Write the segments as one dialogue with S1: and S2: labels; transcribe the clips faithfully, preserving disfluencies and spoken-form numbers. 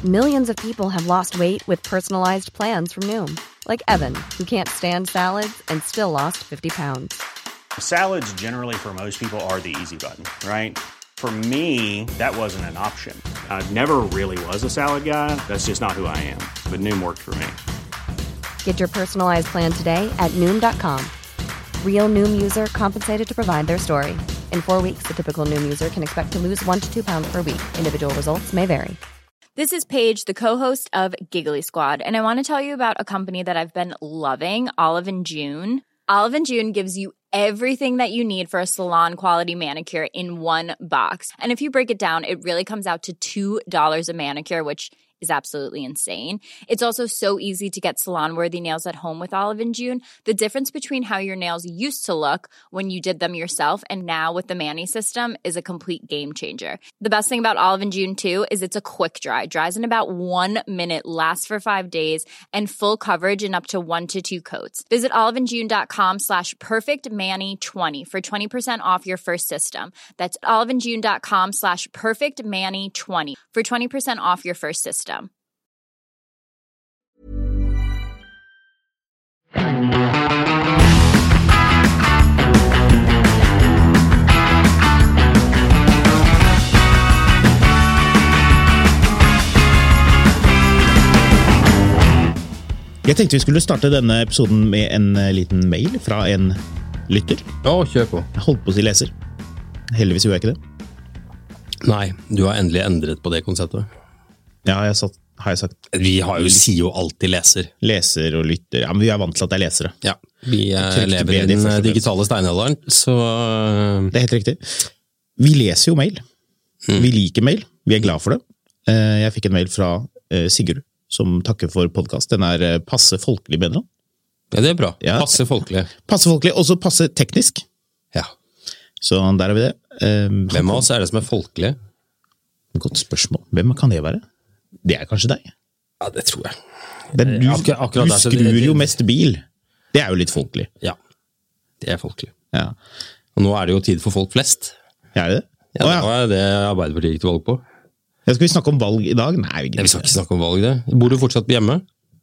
S1: Millions of people have lost weight with personalized plans from Noom. Like Evan, who can't stand salads and still lost fifty pounds.
S2: Salads generally for most people are the easy button, right? For me, that wasn't an option. I never really was a salad guy. That's just not who I am. But Noom worked for me.
S1: Get your personalized plan today at Noom dot com. Real Noom user compensated to provide their story. In four weeks, the typical Noom user can expect to lose one to two pounds per week. Individual results may vary.
S3: This is Paige, the co-host of Giggly Squad, and I want to tell you about a company that I've been loving, Olive and June. Olive and June gives you everything that you need for a salon-quality manicure in one box. And if you break it down, it really comes out to two dollars a manicure, which is absolutely insane. It's also so easy to get salon-worthy nails at home with Olive and June. The difference between how your nails used to look when you did them yourself and now with the Mani system is a complete game changer. The best thing about Olive and June, too, is it's a quick dry. Dries in about one minute, lasts for five days, and full coverage in up to one to two coats. Visit oliveandjune.com slash perfectmani20 for twenty percent off your first system. That's oliveandjune.com slash perfectmani20 for twenty percent off your first system.
S4: Jeg tenkte vi skulle starte denne episoden med en liten mail fra en lytter.
S5: Ja, kjør på.
S4: Jeg holdt på å si leser. Heldigvis gjorde jeg ikke det.
S5: Nei, du har endelig endret på det konseptet.
S4: Ja, jeg satt, har jeg sagt.
S5: Vi har jo, sier jo alltid leser.
S4: Leser og lytter. Ja, men vi er vant til at det er lesere.
S5: Ja, vi lever i den digitale steinalderen, så...
S4: Det er helt riktig. Vi leser jo mail. Mm. Vi liker mail. Vi er glad for det. Jeg fikk en mail fra Sigurd, som takker for podcast. Den er passe folkelig, mener han.
S5: Ja, det er bra. Ja. Passe folkelig.
S4: Passe folkelig, også passe teknisk.
S5: Ja.
S4: Så der er vi det. Um,
S5: Hvem av oss er det som er folkelig?
S4: Godt spørsmål. Hvem kan det være? Det er kanskje deg.
S5: Ja, det tror jeg.
S4: Det, du,
S5: Akkur akkurat
S4: du skrur det, det, jo mest bil. Det er jo litt folkelig.
S5: Ja, det er folkelig.
S4: Ja.
S5: Og nå er det jo tid for folk flest.
S4: Ja, er det?
S5: Ja, det var det Arbeiderpartiet gikk til valg på.
S4: Ja, skal vi snakke om valg i dag? Nei, vi,
S5: Nei, vi skal ikke snakke om valg det. Bor du fortsatt hjemme?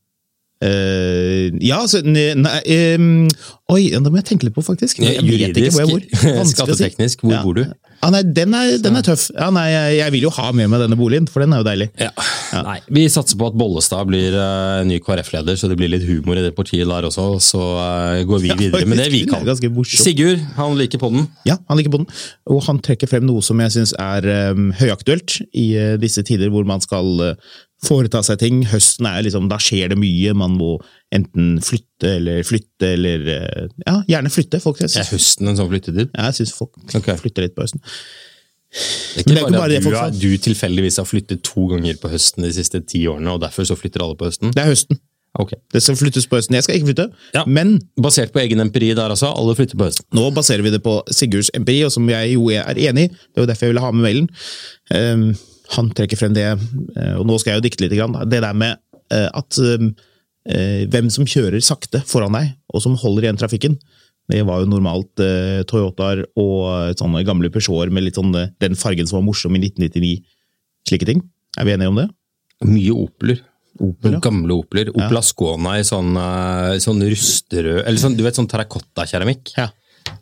S4: Uh, ja, altså nei, um, oi, da må jeg tenke litt på faktisk jeg
S5: Juridisk,
S4: vet ikke hvor jeg bor
S5: skatteteknisk, hvor
S4: ja.
S5: bor du?
S4: Ah, nei, den er, den er tøff ja, nei, jeg, jeg vil jo ha med meg denne boligen, for den er jo deilig
S5: ja. Ja. Nei, vi satser på at Bollestad blir uh, ny K R F-leder, så det blir litt humor i det partiet der også, så uh, går vi videre med det vi kan. Sigurd, han liker podden.
S4: Ja, han liker podden, og han trekker frem noe som jeg synes er um, høyaktuelt i uh, disse tider hvor man skal uh, foreta seg ting. Høsten er liksom, da skjer det mye. Man må enten flytte eller flytte, eller ja, gjerne flytte. Folk,
S5: er høsten en sånn flyttetid?
S4: Ja, jeg synes folk okay. flytter litt på høsten.
S5: Det er ikke, det er bare, bare det, du, har, du tilfeldigvis har flyttet to ganger på høsten de siste ti årene, og derfor så flytter alle på høsten?
S4: Det er høsten.
S5: Okay.
S4: Det skal flyttes på høsten. Jeg skal ikke flytte,
S5: ja.
S4: men...
S5: Basert på egen empiri der altså, alle flytter på høsten.
S4: Nå baserer vi det på Sigurds empiri, og som jeg jo er enig i. Det er jo derfor jeg ville ha med mailen. Um, Han trekker frem det, og nå skal jeg jo dikte litt, det der med at hvem som kjører sakte foran deg, og som holder igjen trafikken. Det var jo normalt Toyotaer og sånne gamle Peugeoter med litt sånn, den fargen som var morsom i nitten nittini, slike ting. Er vi enige om det?
S5: Mye Opeler.
S4: Opel, ja.
S5: Gamle Opeler. Opel Ascona i sånn, sånn rusterød, eller sånn, du vet, sånn terrakotta-keramikk.
S4: Ja.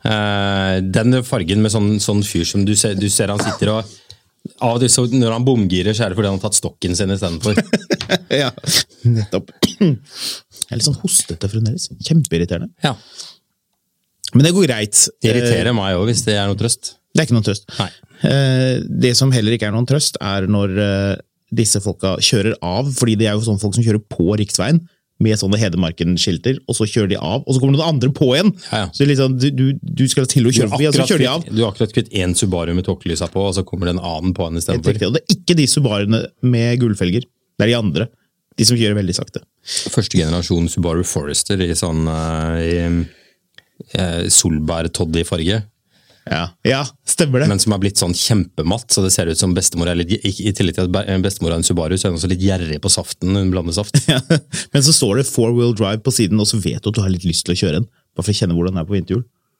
S5: Den fargen med sånn, sånn fyr som du ser, du ser han sitter og av det, så når han bomgirer, så er det fordi han har tatt stokken sin i stedet for.
S4: Ja, nettopp. Jeg er litt sånn hostete fremdeles. Kjempeirriterende.
S5: Ja.
S4: Men det går greit.
S5: Det irriterer meg også, hvis det er noe trøst.
S4: Det er ikke noe trøst.
S5: Nei.
S4: Det som heller ikke er noen trøst, er når disse folka kjører av, fordi det er jo sånne folk som kjører på riksveien, med sånne Hedemarken-skilter, og så kjører de av, og så kommer noen andre på igjen.
S5: Ja, ja.
S4: Så liksom, du, du skal til å kjøre forbi, og så kjører de av.
S5: Du har akkurat kvitt en Subaru med tåkelysa på, og så kommer det en annen på en i stedet for.
S4: Og det er ikke de Subaruene med gullfelger, det er de andre. De som kjører veldig sakte.
S5: Første generasjon Subaru Forester i sånn uh, i, uh, solbær-toddy farge.
S4: Ja, ja, stemmer det.
S5: Men som er blitt sånn kjempematt, så det ser ut som bestemor er litt, i tillegg til at bestemor er en Subaru, så er den også litt gjerrig på saften, hun blander saft.
S4: Ja, men så står det four-wheel drive på siden, og så vet du at du har litt lyst til å kjøre den, bare for å kjenne hvordan den er på vinterhjul.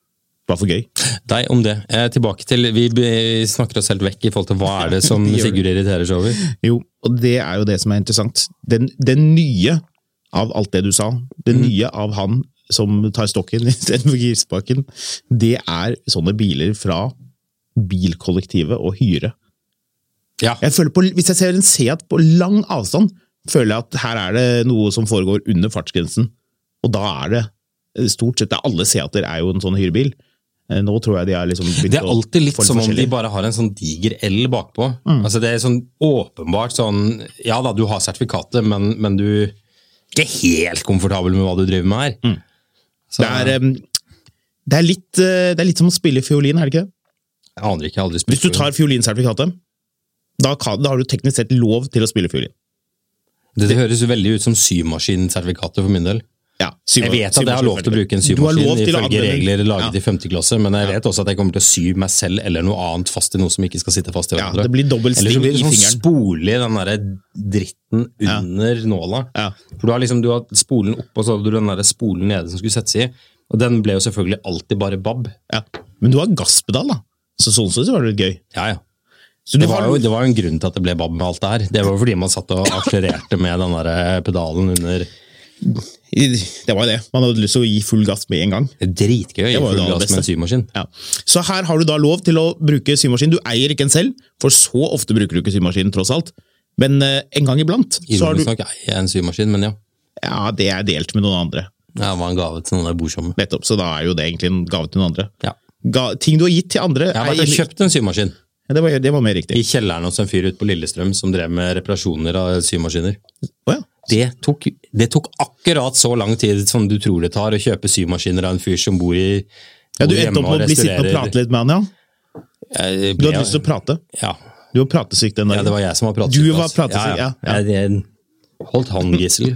S4: Bare for gøy.
S5: Nei, om det. Eh, tilbake til, vi snakker oss helt vekk i forhold til hva er det som Sigurd irriterer seg over?
S4: Jo, og det er jo det som er interessant. Den, den nye av alt det du sa, det mm. nye av han som tar stokken i stedet for girspaken, det er sånne biler fra bilkollektivet og hyre.
S5: Ja.
S4: Jeg føler på, hvis jeg ser en Seat på lang avstand, føler jeg at her er det noe som foregår under fartsgrensen, og da er det stort sett, alle Seater er jo en sånn hyrebil. Nå tror jeg de er liksom...
S5: Det er alltid litt som om de bare har en sånn diger L bakpå. Mm. Altså det er sånn åpenbart sånn, ja da, du har sertifikatet, men, men du er ikke helt komfortabel med hva du driver med her.
S4: Mm. Så, det, er, det, er litt, det er litt som å spille fiolin, er det ikke det?
S5: Jeg aner ikke, jeg har aldri spilt.
S4: Hvis du tar fiolinsertifikatet, da, kan, da har du teknisk sett lov til å spille fiolin.
S5: Det, det høres jo veldig ut som symaskinsertifikatet for min del.
S4: Ja,
S5: syv, jeg vet at jeg har lov til å bruke en symaskin ifølge regler laget ja. i femte klasse, men jeg vet også at jeg kommer til å sy meg selv eller noe annet fast i noe som ikke skal sitte fast i hverandre.
S4: Ja, det blir dobbelt sting i fingeren.
S5: Eller så blir det sånn spolig den der dritten under ja. nåla. Ja. For du har liksom, du har spolen opp, og så har du den der spolen nede som skulle settes i, og den ble jo selvfølgelig alltid bare babb.
S4: Ja, men du har gasspedal da, så sånn så var det litt gøy.
S5: Ja, ja. Så det var jo det var jo en grunn til at det ble babb med alt det her. Det var jo fordi man satt og akselererte med den der pedalen under...
S4: Det var det. Man hadde lyst til å gi full gass med en gang.
S5: Det er dritgøy å gi full gass med en symaskin.
S4: Ja. Så her har du da lov til å bruke symaskin. Du eier ikke en selv, for så ofte bruker du ikke symaskin tross alt. Men uh, en gang iblant så har du...
S5: Jeg eier en symaskin, men ja.
S4: Ja, det er delt med noen andre.
S5: Ja, det var en gave til noen der borsomme.
S4: Nettopp, så da er jo det egentlig en gave til noen andre.
S5: Ja.
S4: Ga... Ting du har gitt til andre...
S5: Jeg har bare kjøpt en symaskin.
S4: Ja, det, var, det var mer riktig.
S5: I kjelleren hos en fyr ute på Lillestrøm som drev med reparasjoner av symaskiner.
S4: Å ja.
S5: Det tok, det tok akkurat så lang tid som du tror det tar å kjøpe symaskiner av en fyr som bor i bor
S4: Ja, du endte opp med å bli sittende og prate litt med han, ja?
S5: Ble,
S4: du hadde lyst til å prate?
S5: Ja.
S4: Du var pratesyk den dagen.
S5: Ja, det var jeg som var pratesyk.
S4: Du var pratesyk, ja.
S5: ja. ja. Jeg holdt han gissel.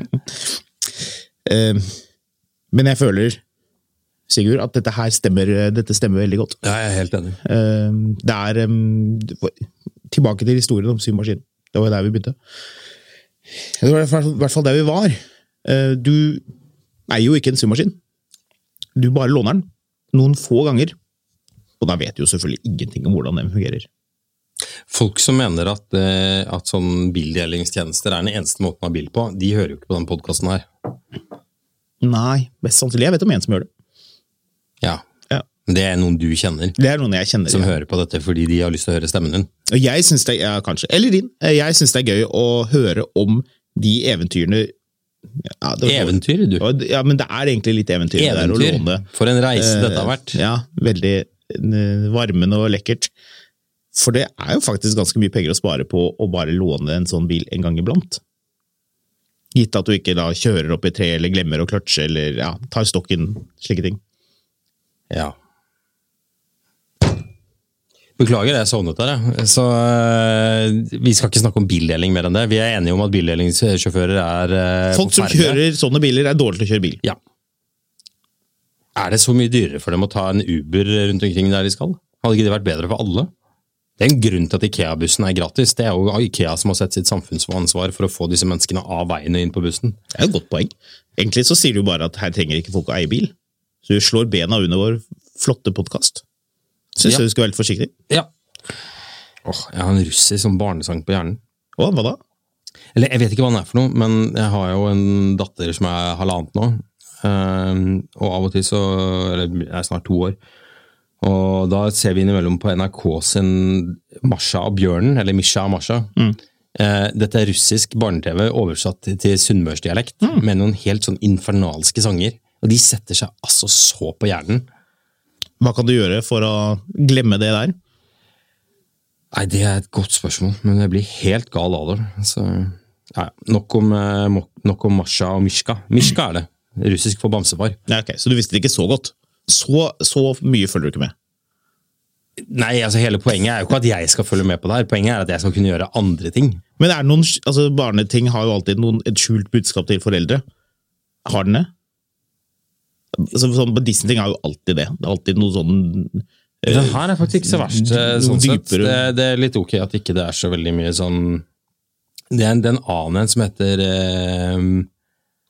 S4: uh, men jeg føler, Sigurd, at dette her stemmer, dette stemmer veldig godt.
S5: Ja, jeg er helt enig.
S4: Uh, det er um, tilbake til historien om symaskin. Det var der vi begynte. Det var i hvert fall der vi var. Du eier jo ikke en symaskin. Du bare låner den noen få ganger, og da vet du jo selvfølgelig ingenting om hvordan den fungerer.
S5: Folk som mener at, at sånn bildelingstjenester er den eneste måten å ha bil på, de hører jo ikke på den podcasten her.
S4: Nei, best sannsynlig. Jeg vet om en som gjør det.
S5: Ja, ja. Det er noen du kjenner.
S4: Det er noen jeg kjenner,
S5: som
S4: ja.
S5: hører på dette fordi de har lyst til å høre stemmen din.
S4: Og jeg synes det, ja, kanskje, eller din, jeg synes det er gøy å høre om de eventyrene. Ja,
S5: eventyr, du?
S4: Ja, men det er egentlig litt eventyr.
S5: Eventyr?
S4: Det er å låne,
S5: for en reise dette har vært.
S4: Ja, veldig varmende og lekkert. For det er jo faktisk ganske mye penger å spare på å bare låne en sånn bil en gang iblant. Gitt at du ikke da kjører opp i tre, eller glemmer å kløtsje, eller ja, tar stokken, slike ting.
S5: Ja. Beklager, jeg sovnet der, jeg. Så uh, vi skal ikke snakke om bildeling mer enn det. Vi er enige om at bildelingssjåfører er uh,
S4: Folk som kjører sånne biler er dårlig til å kjøre bil.
S5: Ja. Er det så mye dyrere for dem å ta en Uber rundt omkring der de skal? Hadde ikke det vært bedre for alle? Det er en grunn til at IKEA-bussen er gratis. Det er jo IKEA som har sett sitt samfunnsansvar for å få disse menneskene av veien og inn på bussen. Det
S4: er et godt poeng. Egentlig så sier du bare at her trenger ikke folk å eie bil. Så du slår bena under vår flotte podcast. Synes ja. Du skal være litt forsiktig?
S5: Ja. Åh, jeg har en russer som barnesang på hjernen.
S4: Åh, hva da?
S5: Eller, jeg vet ikke hva den er for noe, men jeg har jo en datter som er halvannet nå. Um, og av og til så, eller jeg er snart to år, og da ser vi innimellom på N R K sin Masha og Bjørnen, eller Misha og Masha. Mm. Uh, dette er russisk barne-tv oversatt til sunnmørsdialekt, mm. med noen helt sånn infernalske sanger. Og de setter seg altså så på hjernen.
S4: Hva kan du gjøre for å glemme det der?
S5: Nei, det er et godt spørsmål, men jeg blir helt gal av det. Så, ja, nok, om, nok om Masha og Mishka. Mishka er det. Russisk for bamsefar.
S4: Ja, ok, så du visste det ikke så godt? Så, så mye følger du ikke med?
S5: Nei, altså hele poenget er jo ikke at jeg skal følge med på det her. Poenget er at jeg skal kunne gjøre andre ting.
S4: Men er det noen, altså barneting har jo alltid noen, et skjult budskap til foreldre. Har den det? Altså, sånn, på Disney-ting er jo alltid det. Det er alltid noe sånn...
S5: Eh, den her er faktisk ikke så verst, sånn sett. Det, det er litt ok at ikke det er så veldig mye sånn... Det er en, det er en annen som heter... Eh,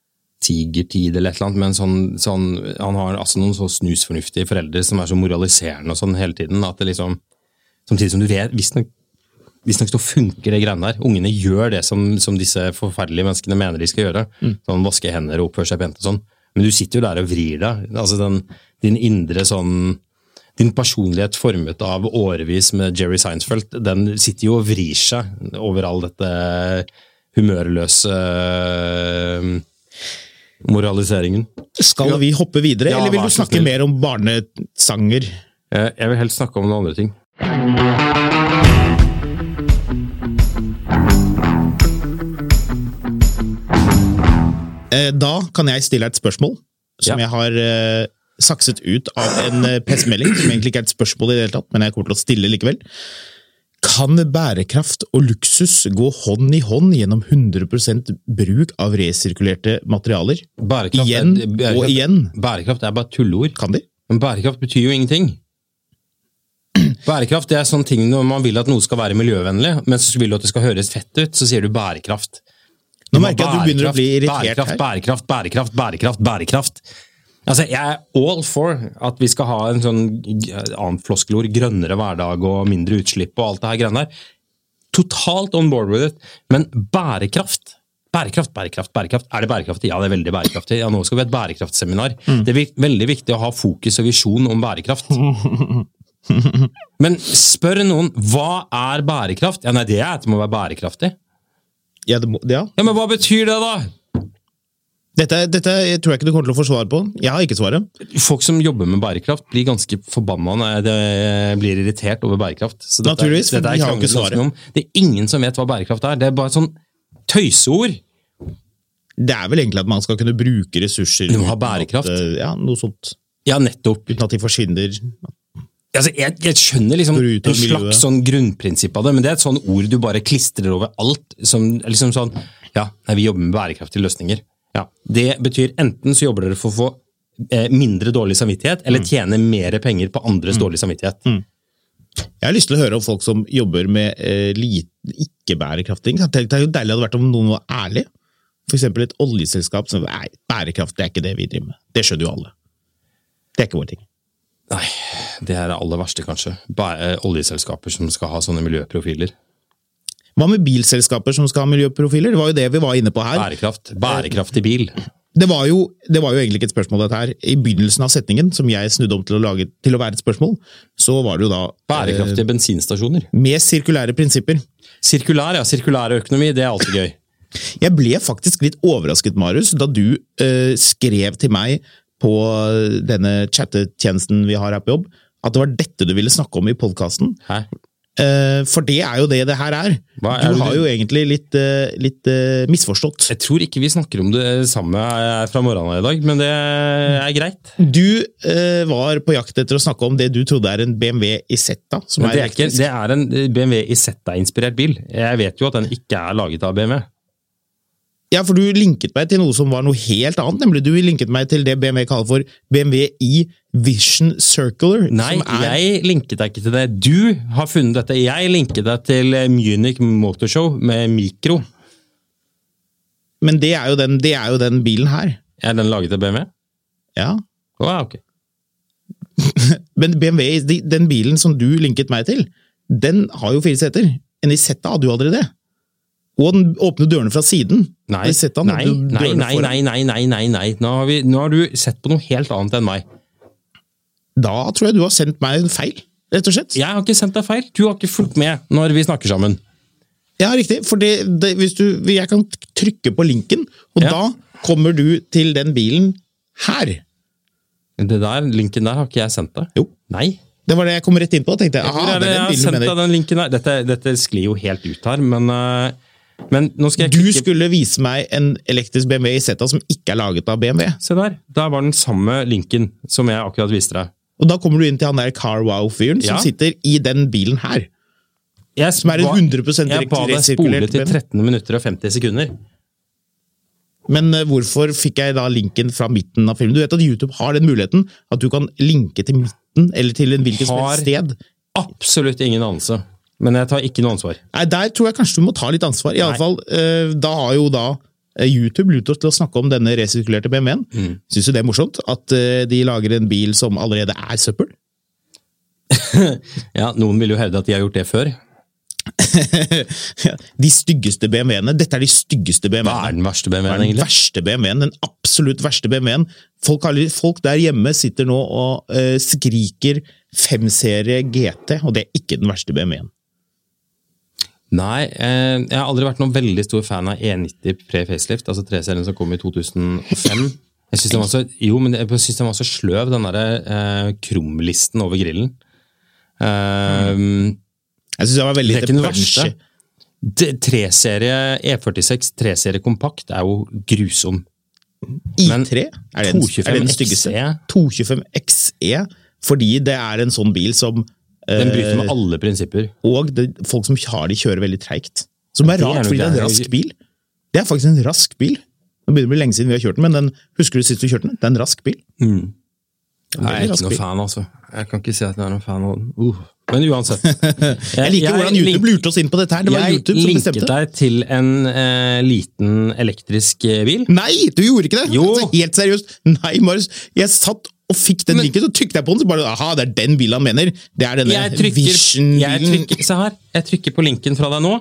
S5: tigertid eller et eller annet, men sånn, sånn, han har altså noen så snusfornuftige foreldre som er så moraliserende og sånn hele tiden, at det liksom, samtidig som du vet, hvis nok, hvis nok så funker det greiene der, ungene gjør det som, som disse forferdelige menneskene mener de skal gjøre, mm. sånn vaske hender og oppføre seg pent og sånn, men du sitter jo der og vrir deg, altså den, din indre sånn, din personlighet formet av årevis med Jerry Seinfeld, den sitter jo og vrir seg over all dette humørløse moraliseringen.
S4: Skal vi hoppe videre,
S5: ja,
S4: eller vil du snakke mer om barnesanger?
S5: Jeg vil helst snakke om noen andre ting.
S4: Da kan jeg stille et spørsmål, som ja. jeg har uh, sakset ut av en uh, P S-melding, som egentlig ikke er et spørsmål i det hele tatt, men jeg kommer til å stille likevel. Kan bærekraft og luksus gå hånd i hånd gjennom hundre prosent bruk av resirkulerte materialer?
S5: Bærekraft
S4: igjen
S5: er, bærekraft,
S4: og igjen.
S5: Bærekraft er bare tullord.
S4: Kan de?
S5: Men bærekraft betyr jo ingenting. Bærekraft det er sånn ting når man vil at noe skal være miljøvennlig, men så vil du at det skal høres fett ut, så sier du bærekraft.
S4: Nå merker jeg at du begynner å bli irritert
S5: bærekraft,
S4: her.
S5: Bærekraft, bærekraft, bærekraft, bærekraft. Altså, jeg er all for at vi skal ha en sånn annen floskelord, grønnere hverdag og mindre utslipp og alt det her greiene der. Totalt on board with it. Men bærekraft, bærekraft, bærekraft, bærekraft. Er det bærekraftig? Ja, det er veldig bærekraftig. Ja, nå skal vi ha et bærekraftseminar. Mm. Det er veldig viktig å ha fokus og visjon om bærekraft. Men spør noen, hva er bærekraft? Ja, nei, det er at det må være bærekraftig.
S4: Ja, det må, ja.
S5: Ja, men hva betyr det da?
S4: Dette, dette jeg tror jeg ikke du kommer til å få svar på. Jeg har ikke svaret.
S5: Folk som jobber med bærekraft blir ganske forbanna når de blir irritert over bærekraft. Så dette,
S4: Naturligvis, for
S5: dette
S4: de har ikke svaret.
S5: Det er ingen som vet hva bærekraft er. Det er bare sånn tøyseord.
S4: Det er vel egentlig at man skal kunne bruke ressurser.
S5: Du må ha bærekraft.
S4: At, ja, noe sånt.
S5: Ja, nettopp.
S4: Uten at de forsvinner.
S5: Altså, jeg, jeg skjønner liksom en slags sånn grunnprinsipp av det, men det er et sånn ord du bare klistrer over alt, som liksom sånn, ja, nei, vi jobber med bærekraftige løsninger. Ja, det betyr enten så jobber dere for å få eh, mindre dårlig samvittighet, eller tjene mer penger på andres mm. dårlig samvittighet. Mm.
S4: Jeg har lyst til å høre om folk som jobber med eh, ikke-bærekrafting. Det er jo deilig at det hadde vært om noen var ærlig. For eksempel et oljeselskap som, nei, bærekraft, det er ikke det vi driver med. Det skjønner jo alle. Det er ikke vår ting.
S5: Nei, det er det aller verste kanskje. Bare oljeselskaper som skal ha sånne miljøprofiler.
S4: Hva med bilselskaper som skal ha miljøprofiler? Det var jo det vi var inne på her.
S5: Bærekraft. Bærekraftig bil.
S4: Det var, jo, det var jo egentlig ikke et spørsmål dette her. I begynnelsen av setningen, som jeg snudde om til å, lage, til å være et spørsmål, så var det jo da...
S5: Bærekraftige eh, bensinstasjoner.
S4: Med sirkulære prinsipper.
S5: Sirkulær, ja. Sirkulær økonomi, det er alltid gøy.
S4: Jeg ble faktisk litt overrasket, Marius, da du eh, skrev til meg på denne chattetjenesten vi har her på jobb, at det var dette du ville snakke om i podcasten.
S5: Hæ?
S4: For det er jo det det her er.
S5: Hva er
S4: du har
S5: det?
S4: jo egentlig litt, litt misforstått.
S5: Jeg tror ikke vi snakker om det samme fra morgenen i dag, men det er greit.
S4: Du uh, var på jakt etter å snakke om det du trodde er en B M W Isetta. Som
S5: men det,
S4: er
S5: er ikke, det er en B M W Isetta-inspirert bil. Jeg vet jo at den ikke er laget av B M W.
S4: Ja, for du linket meg til noe som var noe helt annet, nemlig du linket meg til det B M W kaller for B M W i Vision Circular.
S5: Nei,
S4: er...
S5: jeg linket deg ikke til det. Du har funnet dette. Jeg linket deg til Munich Motor Show med Mikro.
S4: Men det er jo den, det er jo den bilen her.
S5: Er den laget av B M W?
S4: Ja.
S5: Å, oh, ok.
S4: Men B M W, den bilen som du linket meg til, den har jo fire seter. En Isetta hadde jo aldri det. Og den åpner dørene fra siden.
S5: Nei, nei, nei, nei, nei, nei, nei, nei, nei. Nå har, vi, nå har du sett på noe helt annet enn meg.
S4: Da tror jeg du har sendt meg feil, rett og slett.
S5: Jeg har ikke sendt deg feil. Du har ikke fulgt med når vi snakker sammen.
S4: Ja, riktig. For det, det, hvis du, jeg kan trykke på linken, og ja. Da kommer du til den bilen her.
S5: Det der, linken der har ikke jeg sendt deg.
S4: Jo.
S5: Nei.
S4: Det var det jeg kom rett inn på, tenkte jeg. Aha,
S5: det er det,
S4: det er den
S5: jeg har sendt deg den linken der. Dette, dette sklir jo helt ut her, men... Uh, Men nå skal jeg
S4: du
S5: klikke...
S4: skulle vise meg en elektrisk B M W Isetta som ikke er laget av B M W.
S5: Se der, der var den samme linken som jeg akkurat viste deg.
S4: Og da kommer du inn til han der Car Wow-fyren
S5: ja.
S4: Som sitter i den bilen her.
S5: Jeg
S4: som er en hundre prosent
S5: Jeg ba deg spole til tretten minutter og femti sekunder.
S4: Men uh, hvorfor fikk jeg da linken fra midten av filmen? Du vet at YouTube har den muligheten at du kan linke til midten eller til en hvilket som helst sted.
S5: Absolutt ingen anelse. Men jeg tar ikke noe ansvar.
S4: Nei, der tror jeg kanskje du må ta litt ansvar. I alle fall, uh, da har jo da YouTube lurte oss til å snakke om denne resirkulerte B M W-en. Mm. Synes du det er morsomt at de lager en bil som allerede er søppel?
S5: Ja, noen vil jo hevde at de har gjort det før.
S4: De styggeste B M W-ene, dette er de styggeste B M W-ene.
S5: Hva er den verste B M W-en
S4: egentlig? Den verste B M W-en, den absolutt verste B M W-en. Folk, folk der hjemme sitter nå og uh, skriker fem-serie G T, og det er ikke den verste B M W-en.
S5: Nei, eh, jeg har aldri vært noen veldig stor fan av E nitti pre-facelift, altså tre-serien som kom i to tusen og fem. Jeg synes den var så, jo, men jeg synes den var så sløv, den der eh, krumlisten over grillen. Eh, mm.
S4: Jeg synes det var veldig...
S5: Det er ikke den verste. tre-serie, E førtiseks tre-serie kompakt er jo grusom.
S4: I tre? Er det, en, er det den styggeste? to tjuefem X E, fordi det er en sånn bil som...
S5: Den bryter med alle prinsipper.
S4: Og det, folk som har de kjører veldig tregt. Som er rart, fordi det er en rask bil. Det er faktisk en rask bil. Nå begynner det å bli lenge siden vi har kjørt den, men den, husker du sist du kjørte den? Det er en rask bil.
S5: Mm. Jeg er ikke noen fan, altså. Jeg kan ikke si at jeg er noen fan av den. Uh. Men uansett. Jeg,
S4: jeg liker jeg, hvordan YouTube link, lurte oss inn på dette her. Det var YouTube som bestemte.
S5: Jeg linket deg til en eh, liten elektrisk bil.
S4: Nei, du gjorde ikke det!
S5: Jo.
S4: Altså, helt seriøst. Nei, Marius. Jeg satt og fikk den linken, så trykte jeg på den, så bare, aha, det er den bilen han mener. Det er denne Vision-bilen.
S5: Se her, jeg trykker på linken fra deg nå.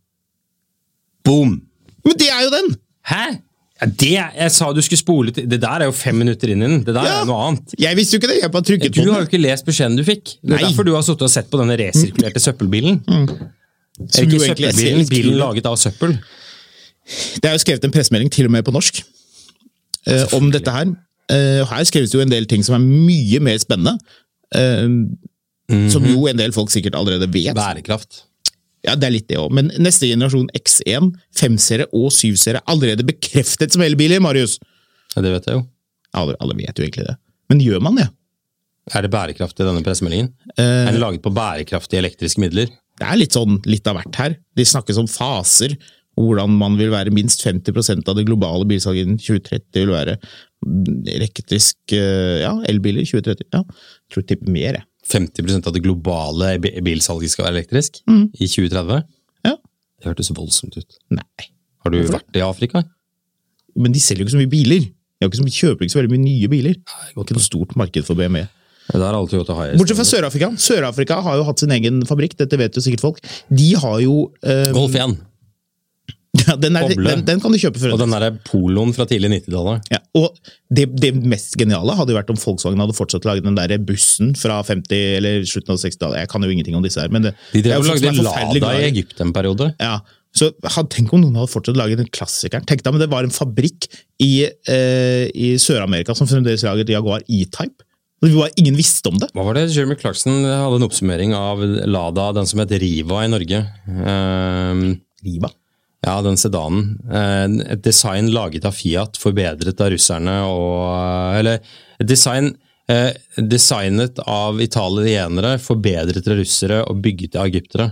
S5: Boom!
S4: Men det er jo den!
S5: Hæ? Ja, det, jeg sa du skulle spole til, det der er jo fem minutter inn i den, det der ja, er noe annet.
S4: Jeg visste jo ikke det, jeg bare trykket
S5: du på den. Du har jo ikke lest beskjeden du fikk. Det er Nei. Derfor du har suttet og sett på denne resirkulerte søppelbilen. Mm. Er ikke søppelbilen, bilen laget av søppel?
S4: Det er jo skrevet en pressemelding, til og med på norsk, uh, om dette her. Uh, her skrives det jo en del ting som er mye mer spennende, uh, mm-hmm. som jo en del folk sikkert allerede vet.
S5: Bærekraft.
S4: Ja, det er litt det også. Men neste generasjon X en, fem-serie og syv-serie allerede bekreftet som elbiler, Marius.
S5: Ja, det vet jeg jo.
S4: Alle, alle vet jo egentlig det. Men gjør man det?
S5: Er det bærekraft i denne pressemeldingen? Uh, er det laget på bærekraftige elektriske midler? Det
S4: er litt sånn, litt av hvert her. De snakkes om faser, hvordan man vil være minst femti prosent av det globale bilsalget innen tjue tretti vil være elektrisk, ja, elbiler i tjue tretti. Ja, jeg tror jeg tipper mer, jeg.
S5: femti prosent av det globale bilsalget skal være elektrisk mm. i tjue tretti?
S4: Ja.
S5: Det hørtes voldsomt ut.
S4: Nei.
S5: Har du Hvorfor? vært i Afrika?
S4: Men de selger jo ikke så mye biler. De ikke så mye, kjøper ikke så veldig mye nye biler. Det er ikke noe stort marked for B M W.
S5: Det er alltid godt å ha.
S4: Bortsett fra Sør-Afrika. Sør-Afrika har jo hatt sin egen fabrikk, dette vet jo sikkert folk. De har jo... Um,
S5: Golf igjen.
S4: Ja, den, er, den, den kan du kjøpe for.
S5: Og den der poloen fra tidlig nittitallet.
S4: Ja, og det, det mest geniale hadde jo vært om Volkswagen hadde fortsatt å lage den der bussen fra femti eller slutten av sekstitallet. Jeg kan jo ingenting om disse her, men det,
S5: de drev og lagde Lada i Egypt en periode.
S4: Ja, så tenk om noen hadde fortsatt laget den klassikeren. Tenk deg, men det var en fabrikk i, eh, i Sør-Amerika som fremdeles laget Jaguar E-Type. Det var ingen visste om det.
S5: Hva var det? Jeremy Clarkson hadde en oppsummering av Lada, den som het Riva i Norge. Um,
S4: Riva?
S5: Ja, den sedanen. Et design laget av Fiat, forbedret av russerne, og, eller et design eh, designet av italienere, forbedret av russere og bygget av egyptere.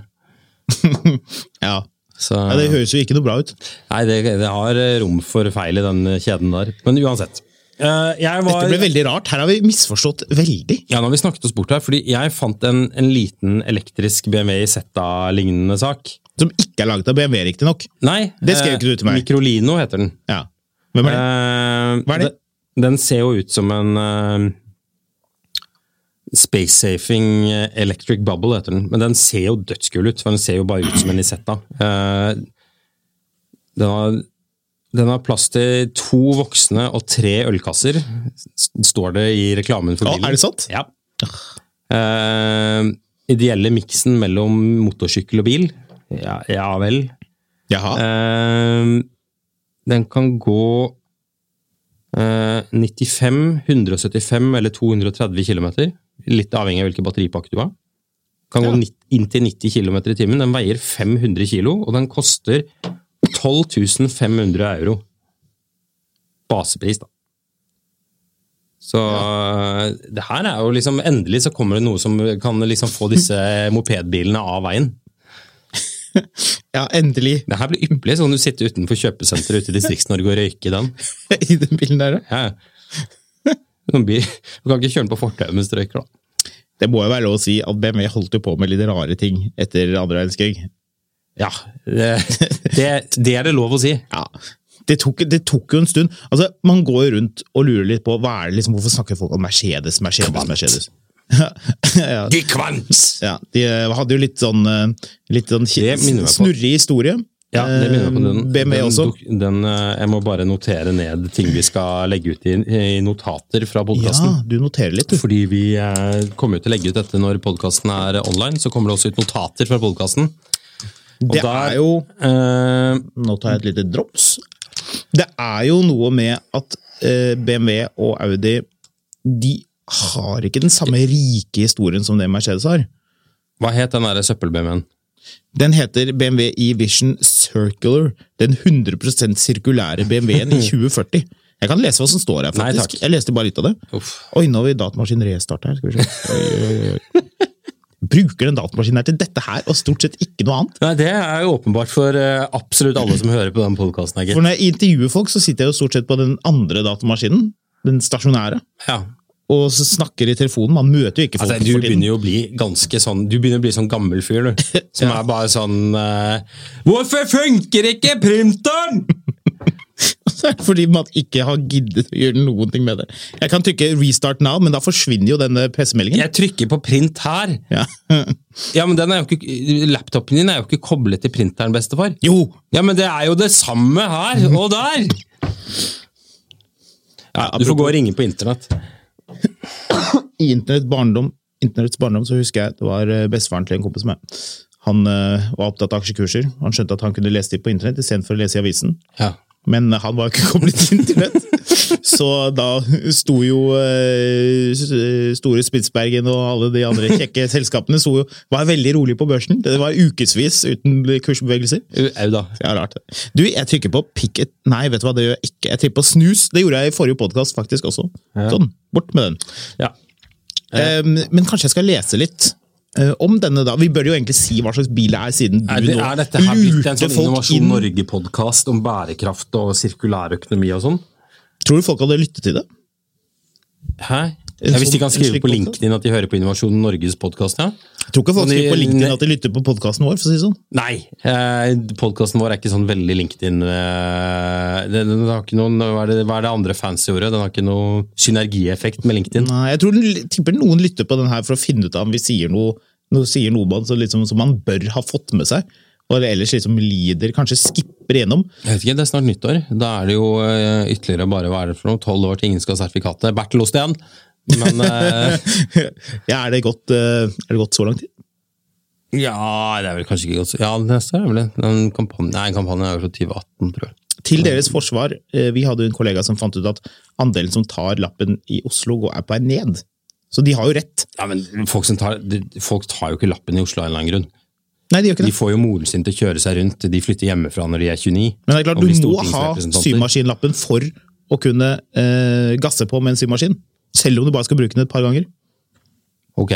S4: ja. Så, ja, det høres jo ikke noe bra ut.
S5: Nei, det, det har rom for feil i den kjeden der. Men uansett. Uh, jeg var,
S4: Dette ble veldig rart. Her har vi misforstått veldig.
S5: Ja, nå har vi snakket oss bort her, fordi jeg fant en, en liten elektrisk B M W i Zeta-lignende sak.
S4: Som ikke er laget av B M W, riktig nok.
S5: Nei,
S4: det skrev ikke du til meg.
S5: Microlino heter den.
S4: Ja. Hvem er det? Uh, Hva er det?
S5: Den, den ser jo ut som en uh, space-safing electric bubble heter den. Men den ser jo dødskul ut, for den ser jo bare ut som en Isetta. Uh, den har... Den har plass til to voksne og tre ølkasser, står det i reklamen for bilen.
S4: Å, er det sant?
S5: Ja. Uh, ideelle miksen mellom motorsykkel og bil. Ja, ja vel.
S4: Jaha.
S5: Uh, den kan gå uh, nittifem, hundre og syttifem eller to hundre og tretti kilometer. Litt avhengig av hvilken batteripakke du har. Kan ja. gå inntil nitti kilometer i timen. Den veier fem hundre kilo, og den koster tolv tusen fem hundre euro. Basepris, da. Så ja. Det her er jo liksom, endelig så kommer det noe som kan liksom få disse mopedbilene av veien.
S4: Ja, endelig.
S5: Det her blir yppelig, sånn du sitter utenfor kjøpesenteret ute i Distrikts-Norge og røyker i den.
S4: I den bilen der, da?
S5: Ja. Du kan ikke kjøre den på fortauet mens du røyker, da.
S4: Det må jo være lov å si at B M W holdt jo på med litt rare ting etter andre verdenskrig.
S5: Ja, det, det, det er det lov å si.
S4: Ja, det tok, det tok jo en stund. Altså, man går jo rundt og lurer litt på, hva er det liksom, hvorfor snakker folk om Mercedes, Mercedes, Kvant. Mercedes? ja.
S5: De kvant!
S4: Ja, de hadde jo litt sånn, litt sånn snurrig historie.
S5: Ja, det minner meg på den.
S4: B M W også.
S5: Den, den, jeg må bare notere ned ting vi skal legge ut i, i notater fra podcasten.
S4: Ja, du noterer litt. Du.
S5: Fordi vi kommer jo til å legge ut dette når podcasten er online, så kommer det også ut notater fra podcasten. Og
S4: det
S5: der,
S4: er jo,
S5: uh,
S4: nå tar jeg et lite drops, det er jo noe med at uh, B M W og Audi, de har ikke den samme rike historien som det Mercedes har.
S5: Hva het den der søppel-B M W-en?
S4: Den heter B M W e-Vision Circular, den hundre prosent sirkulære B M W-en i tjue førti. Jeg kan lese hva som står her, faktisk. Nei, jeg leste bare litt av det. Uff. Oi, nå har vi datamaskinen restart her, skal vi se. Oi, oi, oi. Bruker den datamaskinen her til dette her, og stort sett ikke noe annet?
S5: Nei, det er jo åpenbart for uh, absolutt alle som hører på den podcasten. Ikke?
S4: For når jeg intervjuer folk, så sitter jeg jo stort sett på den andre datamaskinen, den stasjonære.
S5: Ja.
S4: Og så snakker i telefonen, man møter jo ikke folk.
S5: Altså, du begynner jo å bli ganske sånn, du begynner å bli sånn gammel fyr, du. Som ja. Er bare sånn, uh, hvorfor funker ikke printeren?
S4: Fordi man ikke har giddet å gjøre noen ting med det. Jeg kan trykke restart now, men da forsvinner jo denne pressemeldingen.
S5: Jeg trykker på print her. Ja, ja men den er jo ikke, laptopen din er jo ikke koblet til printeren, bestefar.
S4: Jo!
S5: Ja, men det er jo det samme her og der. Ja, du får gå og ringe på internett.
S4: I internett barndom, internetts barndom så husker jeg det var bestefaren til en kompis med. Han uh, var opptatt av aksjekurser. Han skjønte at han kunne lese dem på internett i stedet for å lese i avisen.
S5: Ja.
S4: Men han var ikke koblet til internett. Så da sto jo uh, Store Spitsbergen og alle de andre kjekke selskapene sto jo, var veldig rolig på børsen. Det var ukesvis uten kursbevegelser.
S5: Au da.
S4: Ja, rart. Du, jeg trykker på picket. Nei, vet du hva, det gjør jeg ikke. Jeg trykker på snus. Det gjorde jeg i forrige podcast faktisk også. Ja. Sånn, bort med den.
S5: Ja.
S4: Um, men kanskje jeg skal lese litt uh, om denne da. Vi bør jo egentlig si hva slags bil det er, siden du
S5: er det,
S4: nå
S5: er dette her blitt en sånn Innovasjon Norge-podcast om bærekraft og sirkulærøkonomi og sånn?
S4: Tror du folk hadde lyttet til det?
S5: Hæ? Ja, hvis de kan skrive på LinkedIn at de hører på Innovasjon Norges podcast, ja?
S4: Jeg tror ikke folk skriver på LinkedIn at de lytter på podcasten vår, for å si sånn.
S5: Nei, eh, podcasten vår er ikke sånn veldig LinkedIn. Eh, den, den har ikke noen, hva er, det, hva er det andre fancy ordet? Den har ikke noe synergieffekt med LinkedIn.
S4: Nei, jeg tror den, tipper noen lytter på den her for å finne ut av om vi sier noe, noe, sier noe man, så liksom, som man bør ha fått med seg. Og ellers liksom lider, kanskje skipper igjennom.
S5: Jeg vet ikke, det er snart nyttår. Da er det jo ytterligere bare hva er det for noe? tolv år til ingen skal ha sertifikatet. Bertel Osten! Men uh,
S4: ja, er det gått, uh, er det gått så lang tid?
S5: Ja, det er vel kanskje ikke gått så... Ja, det neste er vel en kampanje. Nei, kampanjen er jo fra tjue atten, tror jeg.
S4: Til deres forsvar, uh, vi hadde en kollega som fant ut at andelen som tar lappen i Oslo går er på en ned. Så de har jo rett.
S5: Ja, men folk, som tar, folk tar jo ikke lappen i Oslo av en eller annen grunn.
S4: Nei, de gjør ikke det.
S5: De får jo moren sin til å kjøre seg rundt, de flytter hjemmefra når de er tjueni.
S4: Men det er klart, du må ha symaskinlappen for å kunne uh, gasse på med en symaskin. Selv om du bare skal bruke den et par ganger.
S5: Ok.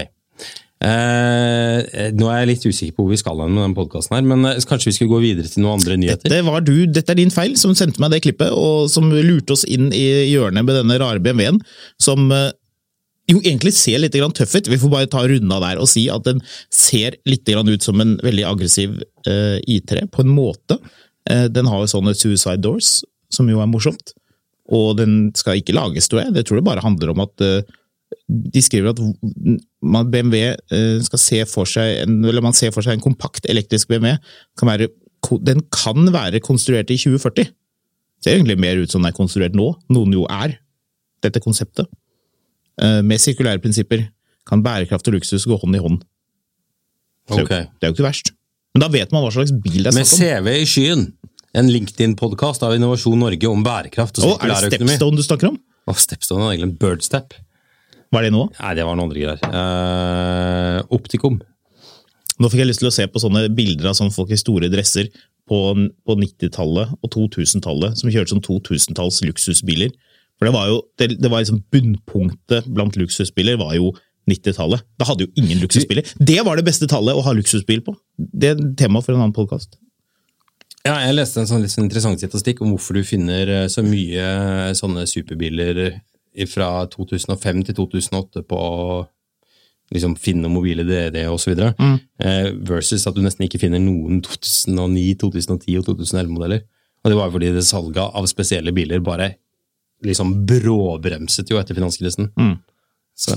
S5: Eh, nå er jeg litt usikker på hvor vi skal med den podcasten her, men kanskje vi skulle gå videre til noen andre nyheter?
S4: Dette var du, dette er din feil som sendte meg det klippet, og som lurte oss inn i hjørnet med denne rare B M W-en, som eh, jo egentlig ser litt grann tøff ut. Vi får bare ta runda der og si at den ser litt grann ut som en veldig aggressiv eh, I tre, på en måte. Eh, den har jo sånne suicide doors, som jo er morsomt. Og den skal ikke lages, tror jeg. Det tror jeg bare handler om at uh, de skriver at man, B M W uh, skal se for seg en, eller man ser for seg en kompakt elektrisk B M W. Kan være, den kan være konstruert i tjue førti. Det ser egentlig mer ut som den er konstruert nå. Noen jo er dette konseptet. Uh, med sirkulære prinsipper kan bærekraft og luksus gå hånd i hånd. Så
S5: okay.
S4: Det er jo ikke verst. Men da vet man hva slags bil det er snakk om.
S5: Med C V i skyen. En LinkedIn-podcast av Innovasjon Norge om bærekraft og sirkulærøkonomi.
S4: Er det Stepstone du snakker om?
S5: Å, Stepstone er egentlig en Birdstep.
S4: Hva er det nå?
S5: Nei, det var noen andre greier. Uh, Optikum.
S4: Nå fikk jeg lyst til å se på sånne bilder av sånne folk I store dresser på, på nittitallet og totusentallet, som kjørte som totusentalls luksusbiler. For det var jo, det, det var liksom bunnpunktet blant luksusbiler var jo nittitallet. Da hadde jo ingen luksusbiler. Det var det beste tallet å ha luksusbil på. Det er tema for en annen podcast.
S5: Ja, jeg leste en sånn litt interessant statistikk om hvorfor du finner så mye sånne superbiler fra to tusen og fem til to tusen og åtte på liksom Finn og mobile D D og så videre, mm. versus at du nesten ikke finner noen to tusen og ni, to tusen og ti og to tusen og elleve modeller. Og Og det var fordi det salget av spesielle biler bare liksom bråbremset jo etter finanskrisen.
S4: Mm.
S5: Så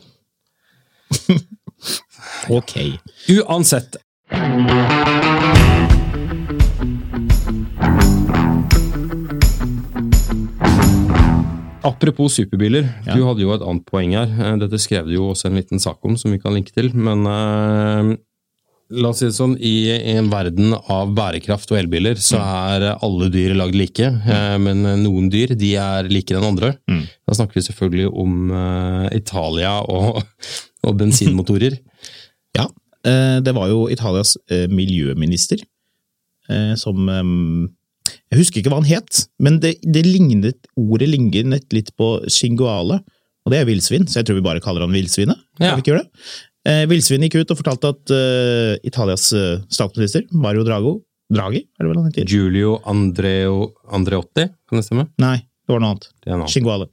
S4: Ok.
S5: Uansett. Apropos superbiler, ja. Du hadde jo et annet poeng her. Dette skrev du jo også en liten sak om som vi kan linke til, men uh, la oss si det sånn, i, i en verden av bærekraft og elbiler, så er alle dyr lagd like, uh, men noen dyr, de er like den andre. Mm. Da snakker vi selvfølgelig om uh, Italia og, og bensinmotorer.
S4: Ja, uh, det var jo Italias uh, miljøminister, uh, som... Um Jeg husker ikke hva han het, men det, det lignet, ordet lignet litt på Cinguale, og det er vildsvin, så jeg tror vi bare kaller han vildsvinet.
S5: Ja.
S4: Kan vi ikke gjøre det? Eh, vildsvin gikk ut og fortalte at uh, Italias uh, statsminister, Mario Drago, Draghi, er det vel han heter?
S5: Giulio Andreo, Andreotti, kan det stemme?
S4: Nei, det var noe annet.
S5: Det er noe.
S4: Cinguale.